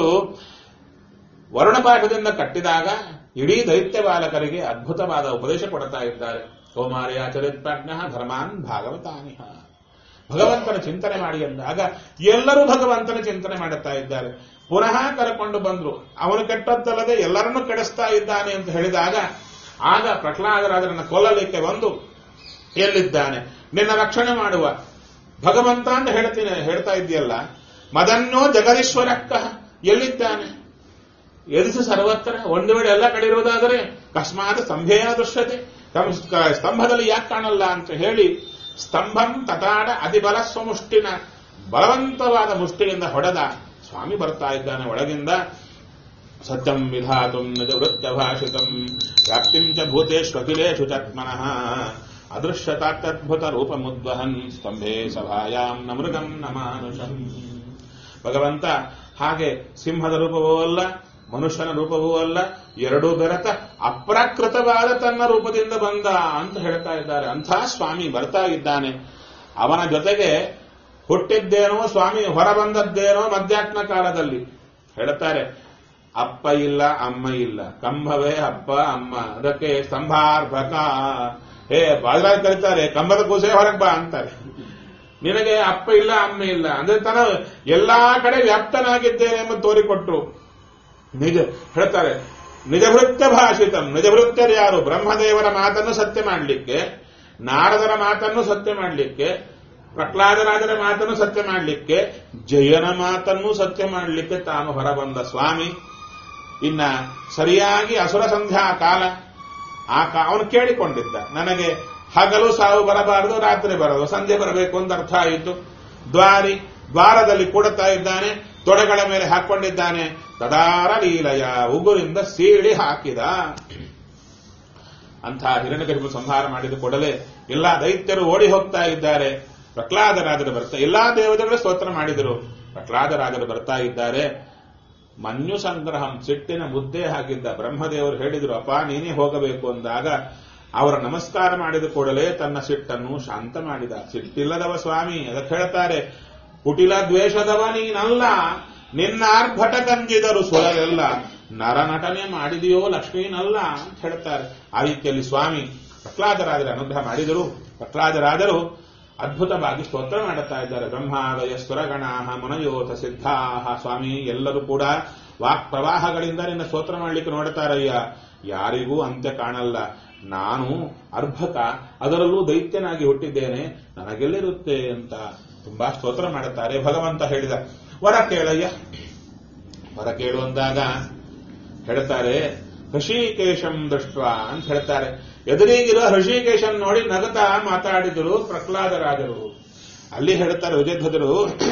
ವರುಣಪಾಠದಿಂದ ಕಟ್ಟಿದಾಗ ಇಡೀ ದೈತ್ಯ ಬಾಲಕರಿಗೆ ಅದ್ಭುತವಾದ ಉಪದೇಶ ಕೊಡ್ತಾ ಇದ್ದಾರೆ. ಕೌಮಾರ್ಯಾಚರಿತ್ ಪ್ರಾಜ್ಞ ಧರ್ಮಾನ್ ಭಾಗವತಾನಿಹ. ಭಗವಂತನ ಚಿಂತನೆ ಮಾಡಿ ಎಂದಾಗ ಎಲ್ಲರೂ ಭಗವಂತನ ಚಿಂತನೆ ಮಾಡುತ್ತಾ ಇದ್ದಾರೆ. ಪುನಃ ಕರೆಕೊಂಡು ಬಂದ್ರು. ಅವನು ಕೆಟ್ಟದ್ದಲ್ಲದೆ ಎಲ್ಲರನ್ನೂ ಕೆಡಿಸ್ತಾ ಇದ್ದಾನೆ ಅಂತ ಹೇಳಿದಾಗ ಆಗ ಪ್ರಹ್ಲಾದರಾಜರನ್ನ ಕೊಲ್ಲಲಿಕ್ಕೆ ಬಂದು, ಎಲ್ಲಿದ್ದಾನೆ ನಿನ್ನ ರಕ್ಷಣೆ ಮಾಡುವ ಭಗವಂತ ಅಂತ ಹೇಳ್ತಾ ಇದೆಯಲ್ಲ, ಮದನ್ನೋ ಜಗದೀಶ್ವರಕ್ಕ ಎಲ್ಲಿದ್ದಾನೆ? ಎದುಸು ಸರ್ವತ್ರ, ಒಂದು ವೇಳೆ ಎಲ್ಲ ಕಡೆ ಇರುವುದಾದರೆ ಕಸ್ಮಾತ್ ಸ್ತಂಭೇನ ದೃಶ್ಯತೆ, ಸ್ತಂಭದಲ್ಲಿ ಯಾಕೆ ಕಾಣಲ್ಲ ಅಂತ ಹೇಳಿ ಸ್ತಂಭಂ ತತಾಡ ಅತಿಬಲ ಸ್ವಮುಷ್ಟಿನ ಬಲವಂತವಾದ ಮುಷ್ಟಿಯಿಂದ ಹೊಡೆದ. ಸ್ವಾಮಿ ಬರ್ತಾ ಇದ್ದಾನೆ ಒಳಗಿಂದ. ಸತ್ಯಂ ವಿಧಾತುಂ ನಿಜ ವೃತ್ಯ ಭಾಷಿತಂ ವ್ಯಾಪ್ತಿಂ ಚ ಭೂತೇಷ್ವಖಿಲೇಷು ಚಾತ್ಮನಃ ಅದೃಶ್ಯತಾತ್ಯದ್ಭುತ ರೂಪಮುದ್ವಹನ್ ಸ್ತಂಭೆ ಸಭಾಯಾಂ ನ ಮೃಗಂ ನ ಮಾನುಷಂ. ಭಗವಂತ ಹಾಗೆ ಸಿಂಹದ ರೂಪವೂ ಅಲ್ಲ, ಮನುಷ್ಯನ ರೂಪವೂ ಅಲ್ಲ, ಎರಡೂ ಬೆರೆತ ಅಪ್ರಾಕೃತವಾದ ತನ್ನ ರೂಪದಿಂದ ಬಂದ ಅಂತ ಹೇಳ್ತಾ ಇದ್ದಾರೆ. ಅಂಥ ಸ್ವಾಮಿ ಬರ್ತಾ ಇದ್ದಾನೆ. ಅವನ ಜೊತೆಗೆ ಹುಟ್ಟಿದ್ದೇನೋ ಸ್ವಾಮಿ, ಹೊರ ಬಂದದ್ದೇನೋ ಮಧ್ಯಾಹ್ನ ಕಾಲದಲ್ಲಿ. ಹೇಳ್ತಾರೆ, ಅಪ್ಪ ಇಲ್ಲ ಅಮ್ಮ ಇಲ್ಲ, ಕಂಬವೇ ಅಪ್ಪ ಅಮ್ಮ. ಅದಕ್ಕೆ ಸ್ತಂಭಾರ್ಭಕ. ಬಾಜರಾಜ್ ಕರೀತಾರೆ, ಕಂಬದ ಕೂಸೆ ಹೊರಗೆ ಬಾ ಅಂತಾರೆ. ನಿನಗೆ ಅಪ್ಪ ಇಲ್ಲ ಅಮ್ಮ ಇಲ್ಲ ಅಂದ್ರೆ ತಾನು ಎಲ್ಲಾ ಕಡೆ ವ್ಯಾಪ್ತನಾಗಿದ್ದೇನೆ ಎಂಬ ತೋರಿಕೊಟ್ರು. ನಿಜ ಹೇಳ್ತಾರೆ, ನಿಜಭೃತ್ಯ ಭಾಷಿತಂ. ನಿಜಭೃತ್ಯರು ಯಾರು? ಬ್ರಹ್ಮದೇವರ ಮಾತನ್ನು ಸತ್ಯ ಮಾಡಲಿಕ್ಕೆ, ನಾರದರ ಮಾತನ್ನು ಸತ್ಯ ಮಾಡಲಿಕ್ಕೆ, ಪ್ರಹ್ಲಾದರಾಜರ ಮಾತನ್ನು ಸತ್ಯ ಮಾಡಲಿಕ್ಕೆ, ಜಯನ ಮಾತನ್ನು ಸತ್ಯ ಮಾಡಲಿಕ್ಕೆ ತಾನು ಹೊರಬಂದ ಸ್ವಾಮಿ. ಇನ್ನ ಸರಿಯಾಗಿ ಅಸುರ ಸಂಧ್ಯಾ ಕಾಲ ಅವನು ಕೇಳಿಕೊಂಡಿದ್ದ, ನನಗೆ ಹಗಲು ಸಾವು ಬರಬಾರದು, ರಾತ್ರಿ ಬರದು, ಸಂಧ್ಯೆ ಬರಬೇಕು ಅಂತ ಅರ್ಥ ಆಯಿತು. ದ್ವಾರದಲ್ಲಿ ಕೂಡುತ್ತಾ ಇದ್ದಾನೆ, ತೊಡೆಗಳ ಮೇಲೆ ಹಾಕೊಂಡಿದ್ದಾನೆ. ತದಾರ ಲೀಲಯ, ಉಗುರಿಂದ ಸೀಳಿ ಹಾಕಿದ. ಅಂಥ ಹಿರಣ್ಯಕಶಿಪು ಸಂಹಾರ ಮಾಡಿದ ಕೂಡಲೇ ಎಲ್ಲಾ ದೈತ್ಯರು ಓಡಿ ಹೋಗ್ತಾ ಇದ್ದಾರೆ. ಪ್ರಹ್ಲಾದರಾಜರು ಬರ್ತಾ, ಎಲ್ಲಾ ದೇವತೆಗಳು ಸ್ತೋತ್ರ ಮಾಡಿದರು. ಪ್ರಹ್ಲಾದರಾಜರು ಬರ್ತಾ ಇದ್ದಾರೆ. ಮನ್ಯು ಸಂಗ್ರಹಂ, ಸಿಟ್ಟಿನ ಮುದ್ದೆ ಹಾಕಿದ್ದ ಬ್ರಹ್ಮದೇವರು ಹೇಳಿದರು, ಅಪ್ಪ ನೀನೇ ಹೋಗಬೇಕು ಅಂದಾಗ ಅವರ ನಮಸ್ಕಾರ ಮಾಡಿದ ಕೂಡಲೇ ತನ್ನ ಸಿಟ್ಟನ್ನು ಶಾಂತ ಮಾಡಿದ. ಸಿಟ್ಟಿಲ್ಲದವ ಸ್ವಾಮಿ, ಅದಕ್ಕೆ ಹೇಳ್ತಾರೆ, ಕುಟಿಲ ದ್ವೇಷದವ ನೀನಲ್ಲ, ನಿನ್ನ ಆರ್ಭಟ ಗಂಜಿದರು ಸೊಲಲೆಲ್ಲ, ನರನಟನೆ ಮಾಡಿದೆಯೋ ಲಕ್ಷ್ಮೀನಲ್ಲ ಅಂತ ಹೇಳ್ತಾರೆ. ಆ ರೀತಿಯಲ್ಲಿ ಸ್ವಾಮಿ ಪ್ರಹ್ಲಾದರಾಜರ ಅನುಗ್ರಹ ಮಾಡಿದರು. ಪ್ರಹ್ಲಾದರಾಜರು ಅದ್ಭುತವಾಗಿ ಸ್ತೋತ್ರ ಮಾಡುತ್ತಾ ಇದ್ದಾರೆ. ಬ್ರಹ್ಮಾದಯ ಸ್ವರಗಣಾಹ ಮುನಯೋಥ ಸಿದ್ಧಾಹ. ಸ್ವಾಮಿ, ಎಲ್ಲರೂ ಕೂಡ ವಾಕ್ ಪ್ರವಾಹಗಳಿಂದ ನಿನ್ನ ಸ್ತೋತ್ರ ಮಾಡಲಿಕ್ಕೆ ನೋಡ್ತಾರಯ್ಯ, ಯಾರಿಗೂ ಅಂತ್ಯ ಕಾಣಲ್ಲ. ನಾನು ಅರ್ಭಕ, ಅದರಲ್ಲೂ ದೈತ್ಯನಾಗಿ ಹುಟ್ಟಿದ್ದೇನೆ, ನನಗೆಲ್ಲಿರುತ್ತೆ ಅಂತ ತುಂಬಾ ಸ್ತೋತ್ರ ಮಾಡುತ್ತಾರೆ. ಭಗವಂತ ಹೇಳಿದ, ವರ ಕೇಳಯ್ಯ. ವರ ಕೇಳು ಅಂದಾಗ ಹೇಳ್ತಾರೆ, ಹೃಷಿಕೇಶಂ ದೃಷ್ಟ ಅಂತ ಹೇಳ್ತಾರೆ. ಎದುರಿಗಿರೋ ಹೃಷಿಕೇಶನ್ ನೋಡಿ ನಗತಾ ಮಾತಾಡಿದರು ಪ್ರಹ್ಲಾದರಾಜರು. ಅಲ್ಲಿ ಹೇಳ್ತಾರೆ ವಿಜಯಧ್ವಜರು,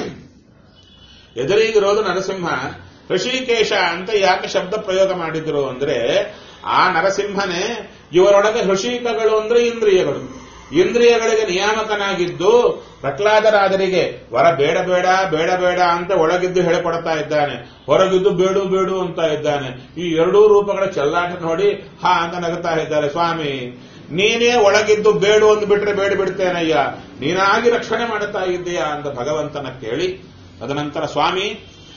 ಎದುರಿಗಿರೋದು ನರಸಿಂಹ, ಹೃಷಿಕೇಶ ಅಂತ ಯಾಕೆ ಶಬ್ದ ಪ್ರಯೋಗ ಮಾಡಿದ್ರು ಅಂದ್ರೆ, ಆ ನರಸಿಂಹನೇ ಇವರೊಳಗೆ ಹೃಷಿಕಗಳು ಅಂದ್ರೆ ಇಂದ್ರಿಯಗಳು. ಇಂದ್ರಿಯಗಳಿಗೆ ನಿಯಾಮಕನಾಗಿದ್ದು ಪ್ರಹ್ಲಾದರಾಜರಿಗೆ ವರ ಬೇಡ ಬೇಡ ಬೇಡ ಬೇಡ ಅಂತ ಒಳಗಿದ್ದು ಹೇಳಿಕೊಡ್ತಾ ಇದ್ದಾನೆ, ಹೊರಗಿದ್ದು ಬೇಡು ಬೇಡು ಅಂತ ಇದ್ದಾನೆ. ಈ ಎರಡೂ ರೂಪಗಳ ಚೆಲ್ಲಾಟ ನೋಡಿ ಹಾ ಅಂತ ನಗುತ್ತಾ ಇದ್ದಾರೆ. ಸ್ವಾಮಿ, ನೀನೇ ಒಳಗಿದ್ದು ಬೇಡು ಅಂದು ಬಿಟ್ರೆ ಬೇಡ ಬಿಡ್ತೇನಯ್ಯ, ನೀನಾಗಿ ರಕ್ಷಣೆ ಮಾಡುತ್ತಾ ಇದ್ದೀಯಾ ಅಂತ ಭಗವಂತನ ಕೇಳಿ, ತದನಂತರ ಸ್ವಾಮಿ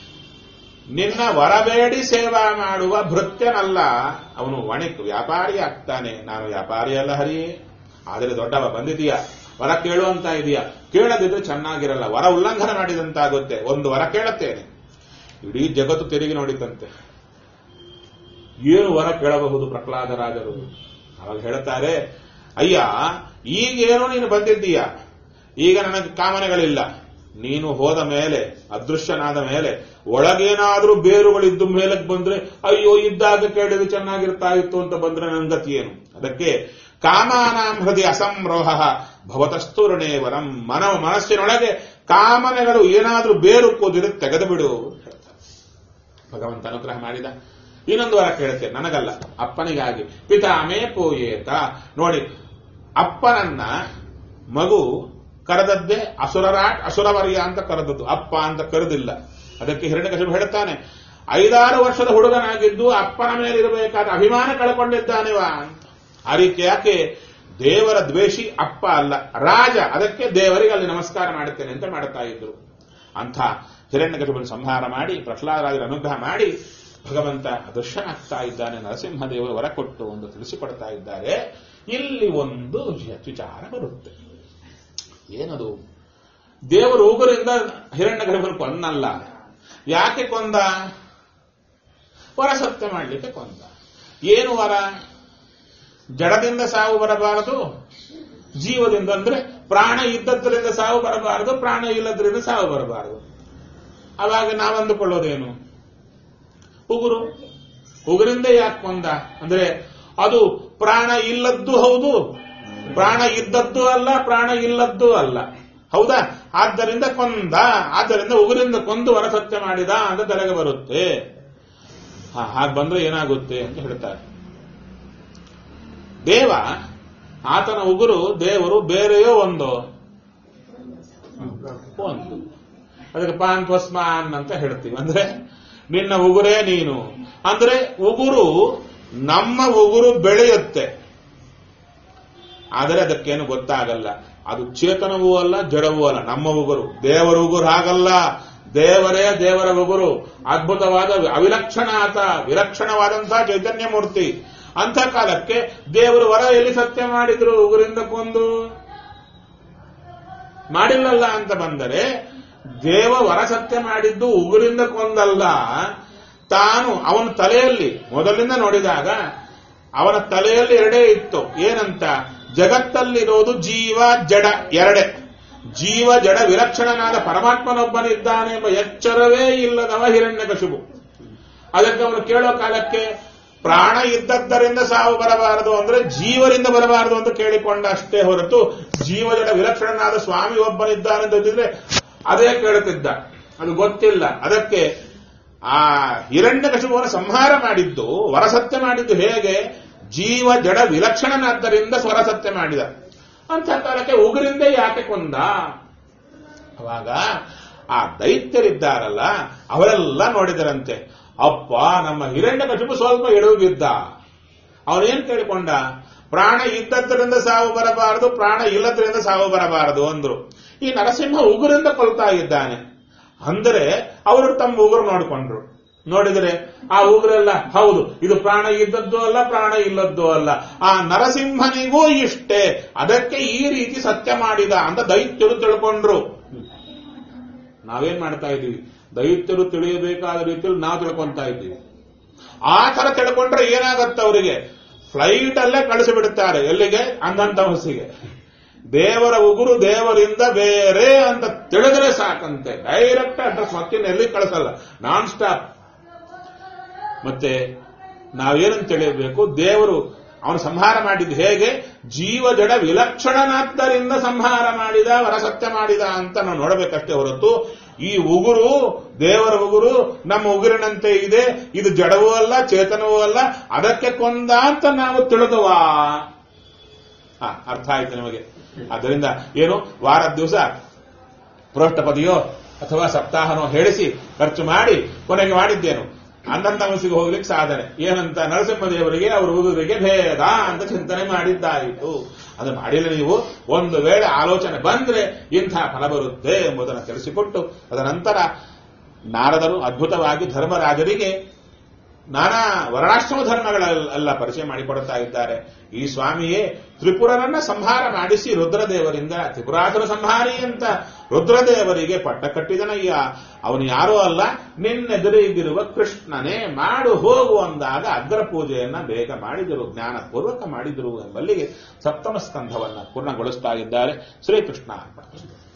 ನಿನ್ನ ವರಬೇಡಿ ಸೇವಾ ಮಾಡುವ ಭೃತ್ಯನಲ್ಲ, ಅವನು ವಣಿಕ್ ವ್ಯಾಪಾರಿ ಆಗ್ತಾನೆ. ನಾನು ವ್ಯಾಪಾರಿ ಅಲ್ಲ ಹರಿಯೇ, ಆದರೆ ದೊಡ್ಡವ ಬಂದಿದೀಯಾ, ವರ ಕೇಳು ಅಂತ ಇದೆಯಾ, ಕೇಳದಿದ್ರೆ ಚೆನ್ನಾಗಿರಲ್ಲ, ವರ ಉಲ್ಲಂಘನೆ ಮಾಡಿದಂತಾಗುತ್ತೆ. ಒಂದು ವರ ಕೇಳುತ್ತೇನೆ. ಇಡೀ ಜಗತ್ತು ತಿರುಗಿ ನೋಡಿದಂತೆ, ಏನು ವರ ಕೇಳಬಹುದು ಪ್ರಹ್ಲಾದರಾಜರು? ಅವಾಗ ಹೇಳ್ತಾರೆ, ಅಯ್ಯ ಈಗೇನೋ ನೀನು ಬಂದಿದ್ದೀಯ, ಈಗ ನನಗೆ ಕಾಮನೆಗಳಿಲ್ಲ, ನೀನು ಹೋದ ಮೇಲೆ ಅದೃಶ್ಯನಾದ ಮೇಲೆ ಒಳಗೇನಾದ್ರೂ ಬೇರುಗಳಿದ್ದು ಮೇಲಕ್ಕೆ ಬಂದ್ರೆ ಅಯ್ಯೋ ಇದ್ದಾಗ ಕೇಳಿದ್ರೆ ಚೆನ್ನಾಗಿರ್ತಾ ಇತ್ತು ಅಂತ ಬಂದ್ರೆ ನನ್ನ ಗತಿ ಏನು? ಅದಕ್ಕೆ ಕಾಮಾನಾಂ ಹೃದಯ ಅಸಂರೋಹ ಭವತಸ್ತೂರ್ಣೇ ವರಂ. ಮನಸ್ಸಿನೊಳಗೆ ಕಾಮನೆಗಳು ಏನಾದ್ರೂ ಬೇರು ಕೂದಿದ್ರೆ ತೆಗೆದು ಬಿಡು ಹೇಳ್ತಾರೆ. ಭಗವಂತ ಅನುಗ್ರಹ ಮಾಡಿದ. ಇನ್ನೊಂದು ವರ ಕೇಳುತ್ತೆ, ನನಗಲ್ಲ ಅಪ್ಪನಿಗಾಗಿ. ಪಿತಾಮೇ ಪೋಯೇತ. ನೋಡಿ, ಅಪ್ಪನನ್ನ ಮಗು ಕರೆದದ್ದೇ ಅಸುರವರ್ಯ ಅಂತ ಕರೆದದ್ದು, ಅಪ್ಪ ಅಂತ ಕರೆದಿಲ್ಲ. ಅದಕ್ಕೆ ಹಿರಣ್ಯಕಶಿಪು ಹೇಳ್ತಾನೆ, 5-6 ವರ್ಷದ ಹುಡುಗನಾಗಿದ್ದು ಅಪ್ಪನ ಮೇಲಿರಬೇಕಾದ ಅಭಿಮಾನ ಕಳ್ಕೊಂಡಿದ್ದಾನೆವ ಅಂತ. ಆ ರೀತಿ ಯಾಕೆ? ದೇವರ ದ್ವೇಷಿ ಅಪ್ಪ ಅಲ್ಲ, ರಾಜ. ಅದಕ್ಕೆ ದೇವರಿಗೆ ಅಲ್ಲಿ ನಮಸ್ಕಾರ ಮಾಡುತ್ತೇನೆ ಅಂತ ಮಾಡುತ್ತಾ ಇದ್ರು. ಅಂಥ ಹಿರಣ್ಯಕಶಿಪುವನ್ನು ಸಂಹಾರ ಮಾಡಿ ಪ್ರಹ್ಲಾದರಾಜರ ಅನುಗ್ರಹ ಮಾಡಿ ಭಗವಂತ ಅದೃಶ್ಯನಾಗ್ತಾ ಇದ್ದಾನೆ. ನರಸಿಂಹದೇವರು ವರ ಕೊಟ್ಟು ಒಂದು ತಿಳಿಸಿಕೊಡ್ತಾ ಇದ್ದಾರೆ. ಇಲ್ಲಿ ಒಂದು ವಿಚಾರ ಬರುತ್ತೆ. ಏನದು? ದೇವರು ಉಗುರಿಂದ ಹಿರಣ್ಯಕಶಿಪುವನ್ನು ಕೊಂದಲ್ಲ. ಯಾಕೆ ಕೊಂದ? ವರ ಸತ್ಯ ಮಾಡಲಿಕ್ಕೆ ಕೊಂದ. ಏನು ವರ? ಜಡದಿಂದ ಸಾವು ಬರಬಾರದು, ಜೀವದಿಂದ ಅಂದ್ರೆ ಪ್ರಾಣ ಇದ್ದದ್ರಿಂದ ಸಾವು ಬರಬಾರದು, ಪ್ರಾಣ ಇಲ್ಲದ್ರಿಂದ ಸಾವು ಬರಬಾರದು. ಅವಾಗ ನಾವಂದುಕೊಳ್ಳೋದೇನು? ಉಗುರಿಂದ ಯಾಕೆ ಕೊಂದ ಅಂದ್ರೆ ಅದು ಪ್ರಾಣ ಇಲ್ಲದ್ದು ಹೌದು, ಪ್ರಾಣ ಇದ್ದದ್ದು ಅಲ್ಲ, ಪ್ರಾಣ ಇಲ್ಲದ್ದು ಅಲ್ಲ, ಹೌದಾ? ಆದ್ದರಿಂದ ಕೊಂದ. ಆದ್ದರಿಂದ ಉಗುರಿಂದ ಕೊಂದು ವರ ಸತ್ಯ ಮಾಡಿದ ಅಂತ ತಲೆಗೆ ಬರುತ್ತೆ. ಹಾಗೆ ಬಂದ್ರೆ ಏನಾಗುತ್ತೆ ಅಂತ ಹೇಳ್ತಾರೆ. ದೇವ ಆತನ ಉಗುರು, ದೇವರು ಬೇರೆಯೋ ಒಂದು ಅದಕ್ಕೆ ಪಾಂತ್ವಸ್ಮಾನ್ ಅಂತ ಹೇಳ್ತೀವಿ. ಅಂದ್ರೆ ನಿನ್ನ ಉಗುರೇ ನೀನು ಅಂದ್ರೆ ಉಗುರು, ನಮ್ಮ ಉಗುರು ಬೆಳೆಯುತ್ತೆ, ಆದರೆ ಅದಕ್ಕೇನು ಗೊತ್ತಾಗಲ್ಲ. ಅದು ಚೇತನವೂ ಅಲ್ಲ, ಜಡವೂ ಅಲ್ಲ. ನಮ್ಮ ಉಗುರು, ದೇವರ ಉಗುರು ಹಾಗಲ್ಲ. ದೇವರೇ ದೇವರ ಉಗುರು, ಅದ್ಭುತವಾದ ಅವಿಲಕ್ಷಣಾತ ವಿಲಕ್ಷಣವಾದಂತಹ ಚೈತನ್ಯ ಮೂರ್ತಿ. ಅಂಥ ಕಾಲಕ್ಕೆ ದೇವರು ವರ ಎಲ್ಲಿ ಸತ್ಯ ಮಾಡಿದ್ರು? ಉಗುರಿಂದ ಕೊಂದು. ಮಾಡಿಲ್ಲಲ್ಲ ಅಂತ ಬಂದರೆ ದೇವ ವರಸತ್ಯ ಮಾಡಿದ್ದು ಉಗುರಿಂದ ಕೊಂದಲ್ಲ, ತಾನು ಅವನ ತಲೆಯಲ್ಲಿ ಮೊದಲಿಂದ ನೋಡಿದಾಗ ಅವನ ತಲೆಯಲ್ಲಿ ಎರಡೇ ಇತ್ತು. ಏನಂತ? ಜಗತ್ತಲ್ಲಿರೋದು ಜೀವ ಜಡ ಎರಡೇ. ಜೀವ ಜಡ ವಿಲಕ್ಷಣನಾದ ಪರಮಾತ್ಮನೊಬ್ಬನಿದ್ದಾನೆ ಎಂಬ ಎಚ್ಚರವೇ ಇಲ್ಲದವ ಹಿರಣ್ಯಕಶಿಪು. ಅದಕ್ಕೆ ಅವನು ಕೇಳೋ ಕಾಲಕ್ಕೆ ಪ್ರಾಣ ಇದ್ದದ್ದರಿಂದ ಸಾವು ಬರಬಾರದು ಅಂದ್ರೆ ಜೀವರಿಂದ ಬರಬಾರದು ಅಂತ ಕೇಳಿಕೊಂಡ ಅಷ್ಟೇ ಹೊರತು ಜೀವ ಜಡ ವಿಲಕ್ಷಣನಾದ ಸ್ವಾಮಿ ಒಬ್ಬನಿದ್ದಾನೆ ಅಂತ ಗೊತ್ತಿದ್ರೆ ಅದೇ ಕೇಳುತ್ತಿದ್ದ. ಅದು ಗೊತ್ತಿಲ್ಲ. ಅದಕ್ಕೆ ಆ ಹಿರಣ್ಯಕಶಿಪುವನ್ನು ಸಂಹಾರ ಮಾಡಿದ್ದು, ವರಸತ್ಯ ಮಾಡಿದ್ದು ಹೇಗೆ? ಜೀವ ಜಡ ವಿಲಕ್ಷಣನಾದ್ದರಿಂದ ಸ್ವರಸತ್ಯ ಮಾಡಿದ. ಅಂತ ಕಾಲಕ್ಕೆ ಉಗುರಿಂದ ಯಾಕೆ ಕೊಂದ? ಅವಾಗ ಆ ದೈತ್ಯರಿದ್ದಾರಲ್ಲ ಅವರೆಲ್ಲ ನೋಡಿದರಂತೆ, ಅಪ್ಪ ನಮ್ಮ ಹಿರಣ್ಯಕಶಿಪು ಸ್ವಲ್ಪ ಎಡವಿದ್ದ. ಅವನೇನ್ ಕೇಳಿಕೊಂಡ? ಪ್ರಾಣ ಇದ್ದದ್ದರಿಂದ ಸಾವು ಬರಬಾರದು, ಪ್ರಾಣ ಇಲ್ಲದ್ರಿಂದ ಸಾವು ಬರಬಾರದು ಅಂದ್ರು. ಈ ನರಸಿಂಹ ಉಗುರಿಂದ ಕೊಲ್ತಾ ಇದ್ದಾನೆ ಅಂದರೆ ಅವರು ತಮ್ಮ ಉಗುರು ನೋಡಿಕೊಂಡ್ರು. ನೋಡಿದರೆ ಆ ಉಗುರೆಲ್ಲ ಹೌದು, ಇದು ಪ್ರಾಣ ಇದ್ದದ್ದು ಅಲ್ಲ, ಪ್ರಾಣ ಇಲ್ಲದ್ದು ಅಲ್ಲ, ಆ ನರಸಿಂಹನಿಗೂ ಇಷ್ಟೇ, ಅದಕ್ಕೆ ಈ ರೀತಿ ಸತ್ಯ ಮಾಡಿದ ಅಂತ ದೈತ್ಯರು ತಿಳ್ಕೊಂಡ್ರು. ನಾವೇನ್ ಮಾಡ್ತಾ ಇದ್ದೀವಿ? ದೈತ್ಯರು ತಿಳಿಯಬೇಕಾದ ರೀತಿಯಲ್ಲಿ ನಾವು ತಿಳ್ಕೊಂತಾ ಇದ್ದೀವಿ. ಆ ತರ ತಿಳ್ಕೊಂಡ್ರೆ ಏನಾಗತ್ತೆ? ಅವರಿಗೆ ಫ್ಲೈಟ್ ಅಲ್ಲೇ ಕಳಿಸಿಬಿಡುತ್ತಾರೆ. ಎಲ್ಲಿಗೆ? ಅಂದಂತ ಹೊಸಿಗೆ. ದೇವರ ಉಗುರು ದೇವರಿಂದ ಬೇರೆ ಅಂತ ತಿಳಿದ್ರೆ ಸಾಕಂತೆ, ಡೈರೆಕ್ಟ್ ಅಡ್ರೆಸ್, ಮತ್ತಿನ ಎಲ್ಲಿ ಕಳಿಸಲ್ಲ, ನಾನ್ ಸ್ಟಾಪ್. ಮತ್ತೆ ನಾವೇನಂತ ತಿಳಿಯಬೇಕು? ದೇವರು ಅವನು ಸಂಹಾರ ಮಾಡಿದ್ದು ಹೇಗೆ? ಜೀವ ಜಡ ವಿಲಕ್ಷಣನಾದ್ದರಿಂದ ಸಂಹಾರ ಮಾಡಿದ, ವರಸತ್ಯ ಮಾಡಿದ ಅಂತ ನಾವು ನೋಡಬೇಕಷ್ಟೇ ಹೊರತು ಈ ಉಗುರು ದೇವರ ಉಗುರು ನಮ್ಮ ಉಗುರಿನಂತೆ ಇದೆ, ಇದು ಜಡವೂ ಅಲ್ಲ ಚೇತನವೂ ಅಲ್ಲ, ಅದಕ್ಕೆ ಕೊಂದ ಅಂತ ನಾವು ತಿಳಿದುವಾ? ಅರ್ಥ ಆಯ್ತು ನಿಮಗೆ? ಆದ್ದರಿಂದ ಏನು, ವಾರದ ದಿವಸ ಪ್ರೋಷ್ಠಪದಿಯೋ ಅಥವಾ ಸಪ್ತಾಹನೋ ಹೇಳಿಸಿ ಖರ್ಚು ಮಾಡಿ ಕೊನೆಗೆ ಮಾಡಿದ್ದೇನು? ಅಂದಂತ ಮನಸ್ಸಿಗೆ ಹೋಗ್ಲಿಕ್ಕೆ ಸಾಧನೆ ಏನಂತ? ನರಸಿಂಹದೇವರಿಗೆ ಅವರ ಉಗುರಿಗೆ ಭೇದ ಅಂತ ಚಿಂತನೆ ಮಾಡಿದ್ದಾಯಿತು. ಅದು ಮಾಡಿಲ್ಲ. ನೀವು ಒಂದು ವೇಳೆ ಆಲೋಚನೆ ಬಂದ್ರೆ ಇಂಥ ಫಲ ಬರುತ್ತೆ ಎಂಬುದನ್ನು ತಿಳಿಸಿಕೊಟ್ಟು ಅದರ ನಂತರ ನಾರದರು ಅದ್ಭುತವಾಗಿ ಧರ್ಮರಾಜರಿಗೆ ನಾನಾ ವರ್ಣಾಶ್ರಮ ಧರ್ಮಗಳೆಲ್ಲ ಪರಿಚಯ ಮಾಡಿಕೊಡುತ್ತಾ ಇದ್ದಾರೆ. ಈ ಸ್ವಾಮಿಯೇ ತ್ರಿಪುರನನ್ನ ಸಂಹಾರ ಮಾಡಿಸಿ ರುದ್ರದೇವರಿಂದ ತ್ರಿಪುರಾಸುರ ಸಂಹಾರಿ ಅಂತ ರುದ್ರದೇವರಿಗೆ ಪಟ್ಟ ಕಟ್ಟಿದನಯ್ಯ. ಅವನು ಯಾರೂ ಅಲ್ಲ, ನಿನ್ನೆದುರಿಗಿರುವ ಕೃಷ್ಣನೇ, ಮಾಡು ಹೋಗು ಅಂದಾಗ ಅಗ್ರ ಪೂಜೆಯನ್ನ ಬೇಗ ಮಾಡಿದರು, ಜ್ಞಾನಪೂರ್ವಕ ಮಾಡಿದರು ಎಂಬಲ್ಲಿಗೆ ಸಪ್ತಮ ಸ್ಕಂಧವನ್ನ ಪೂರ್ಣಗೊಳಿಸ್ತಾ ಇದ್ದಾರೆ. ಶ್ರೀಕೃಷ್ಣ ಅರ್ಪಣ.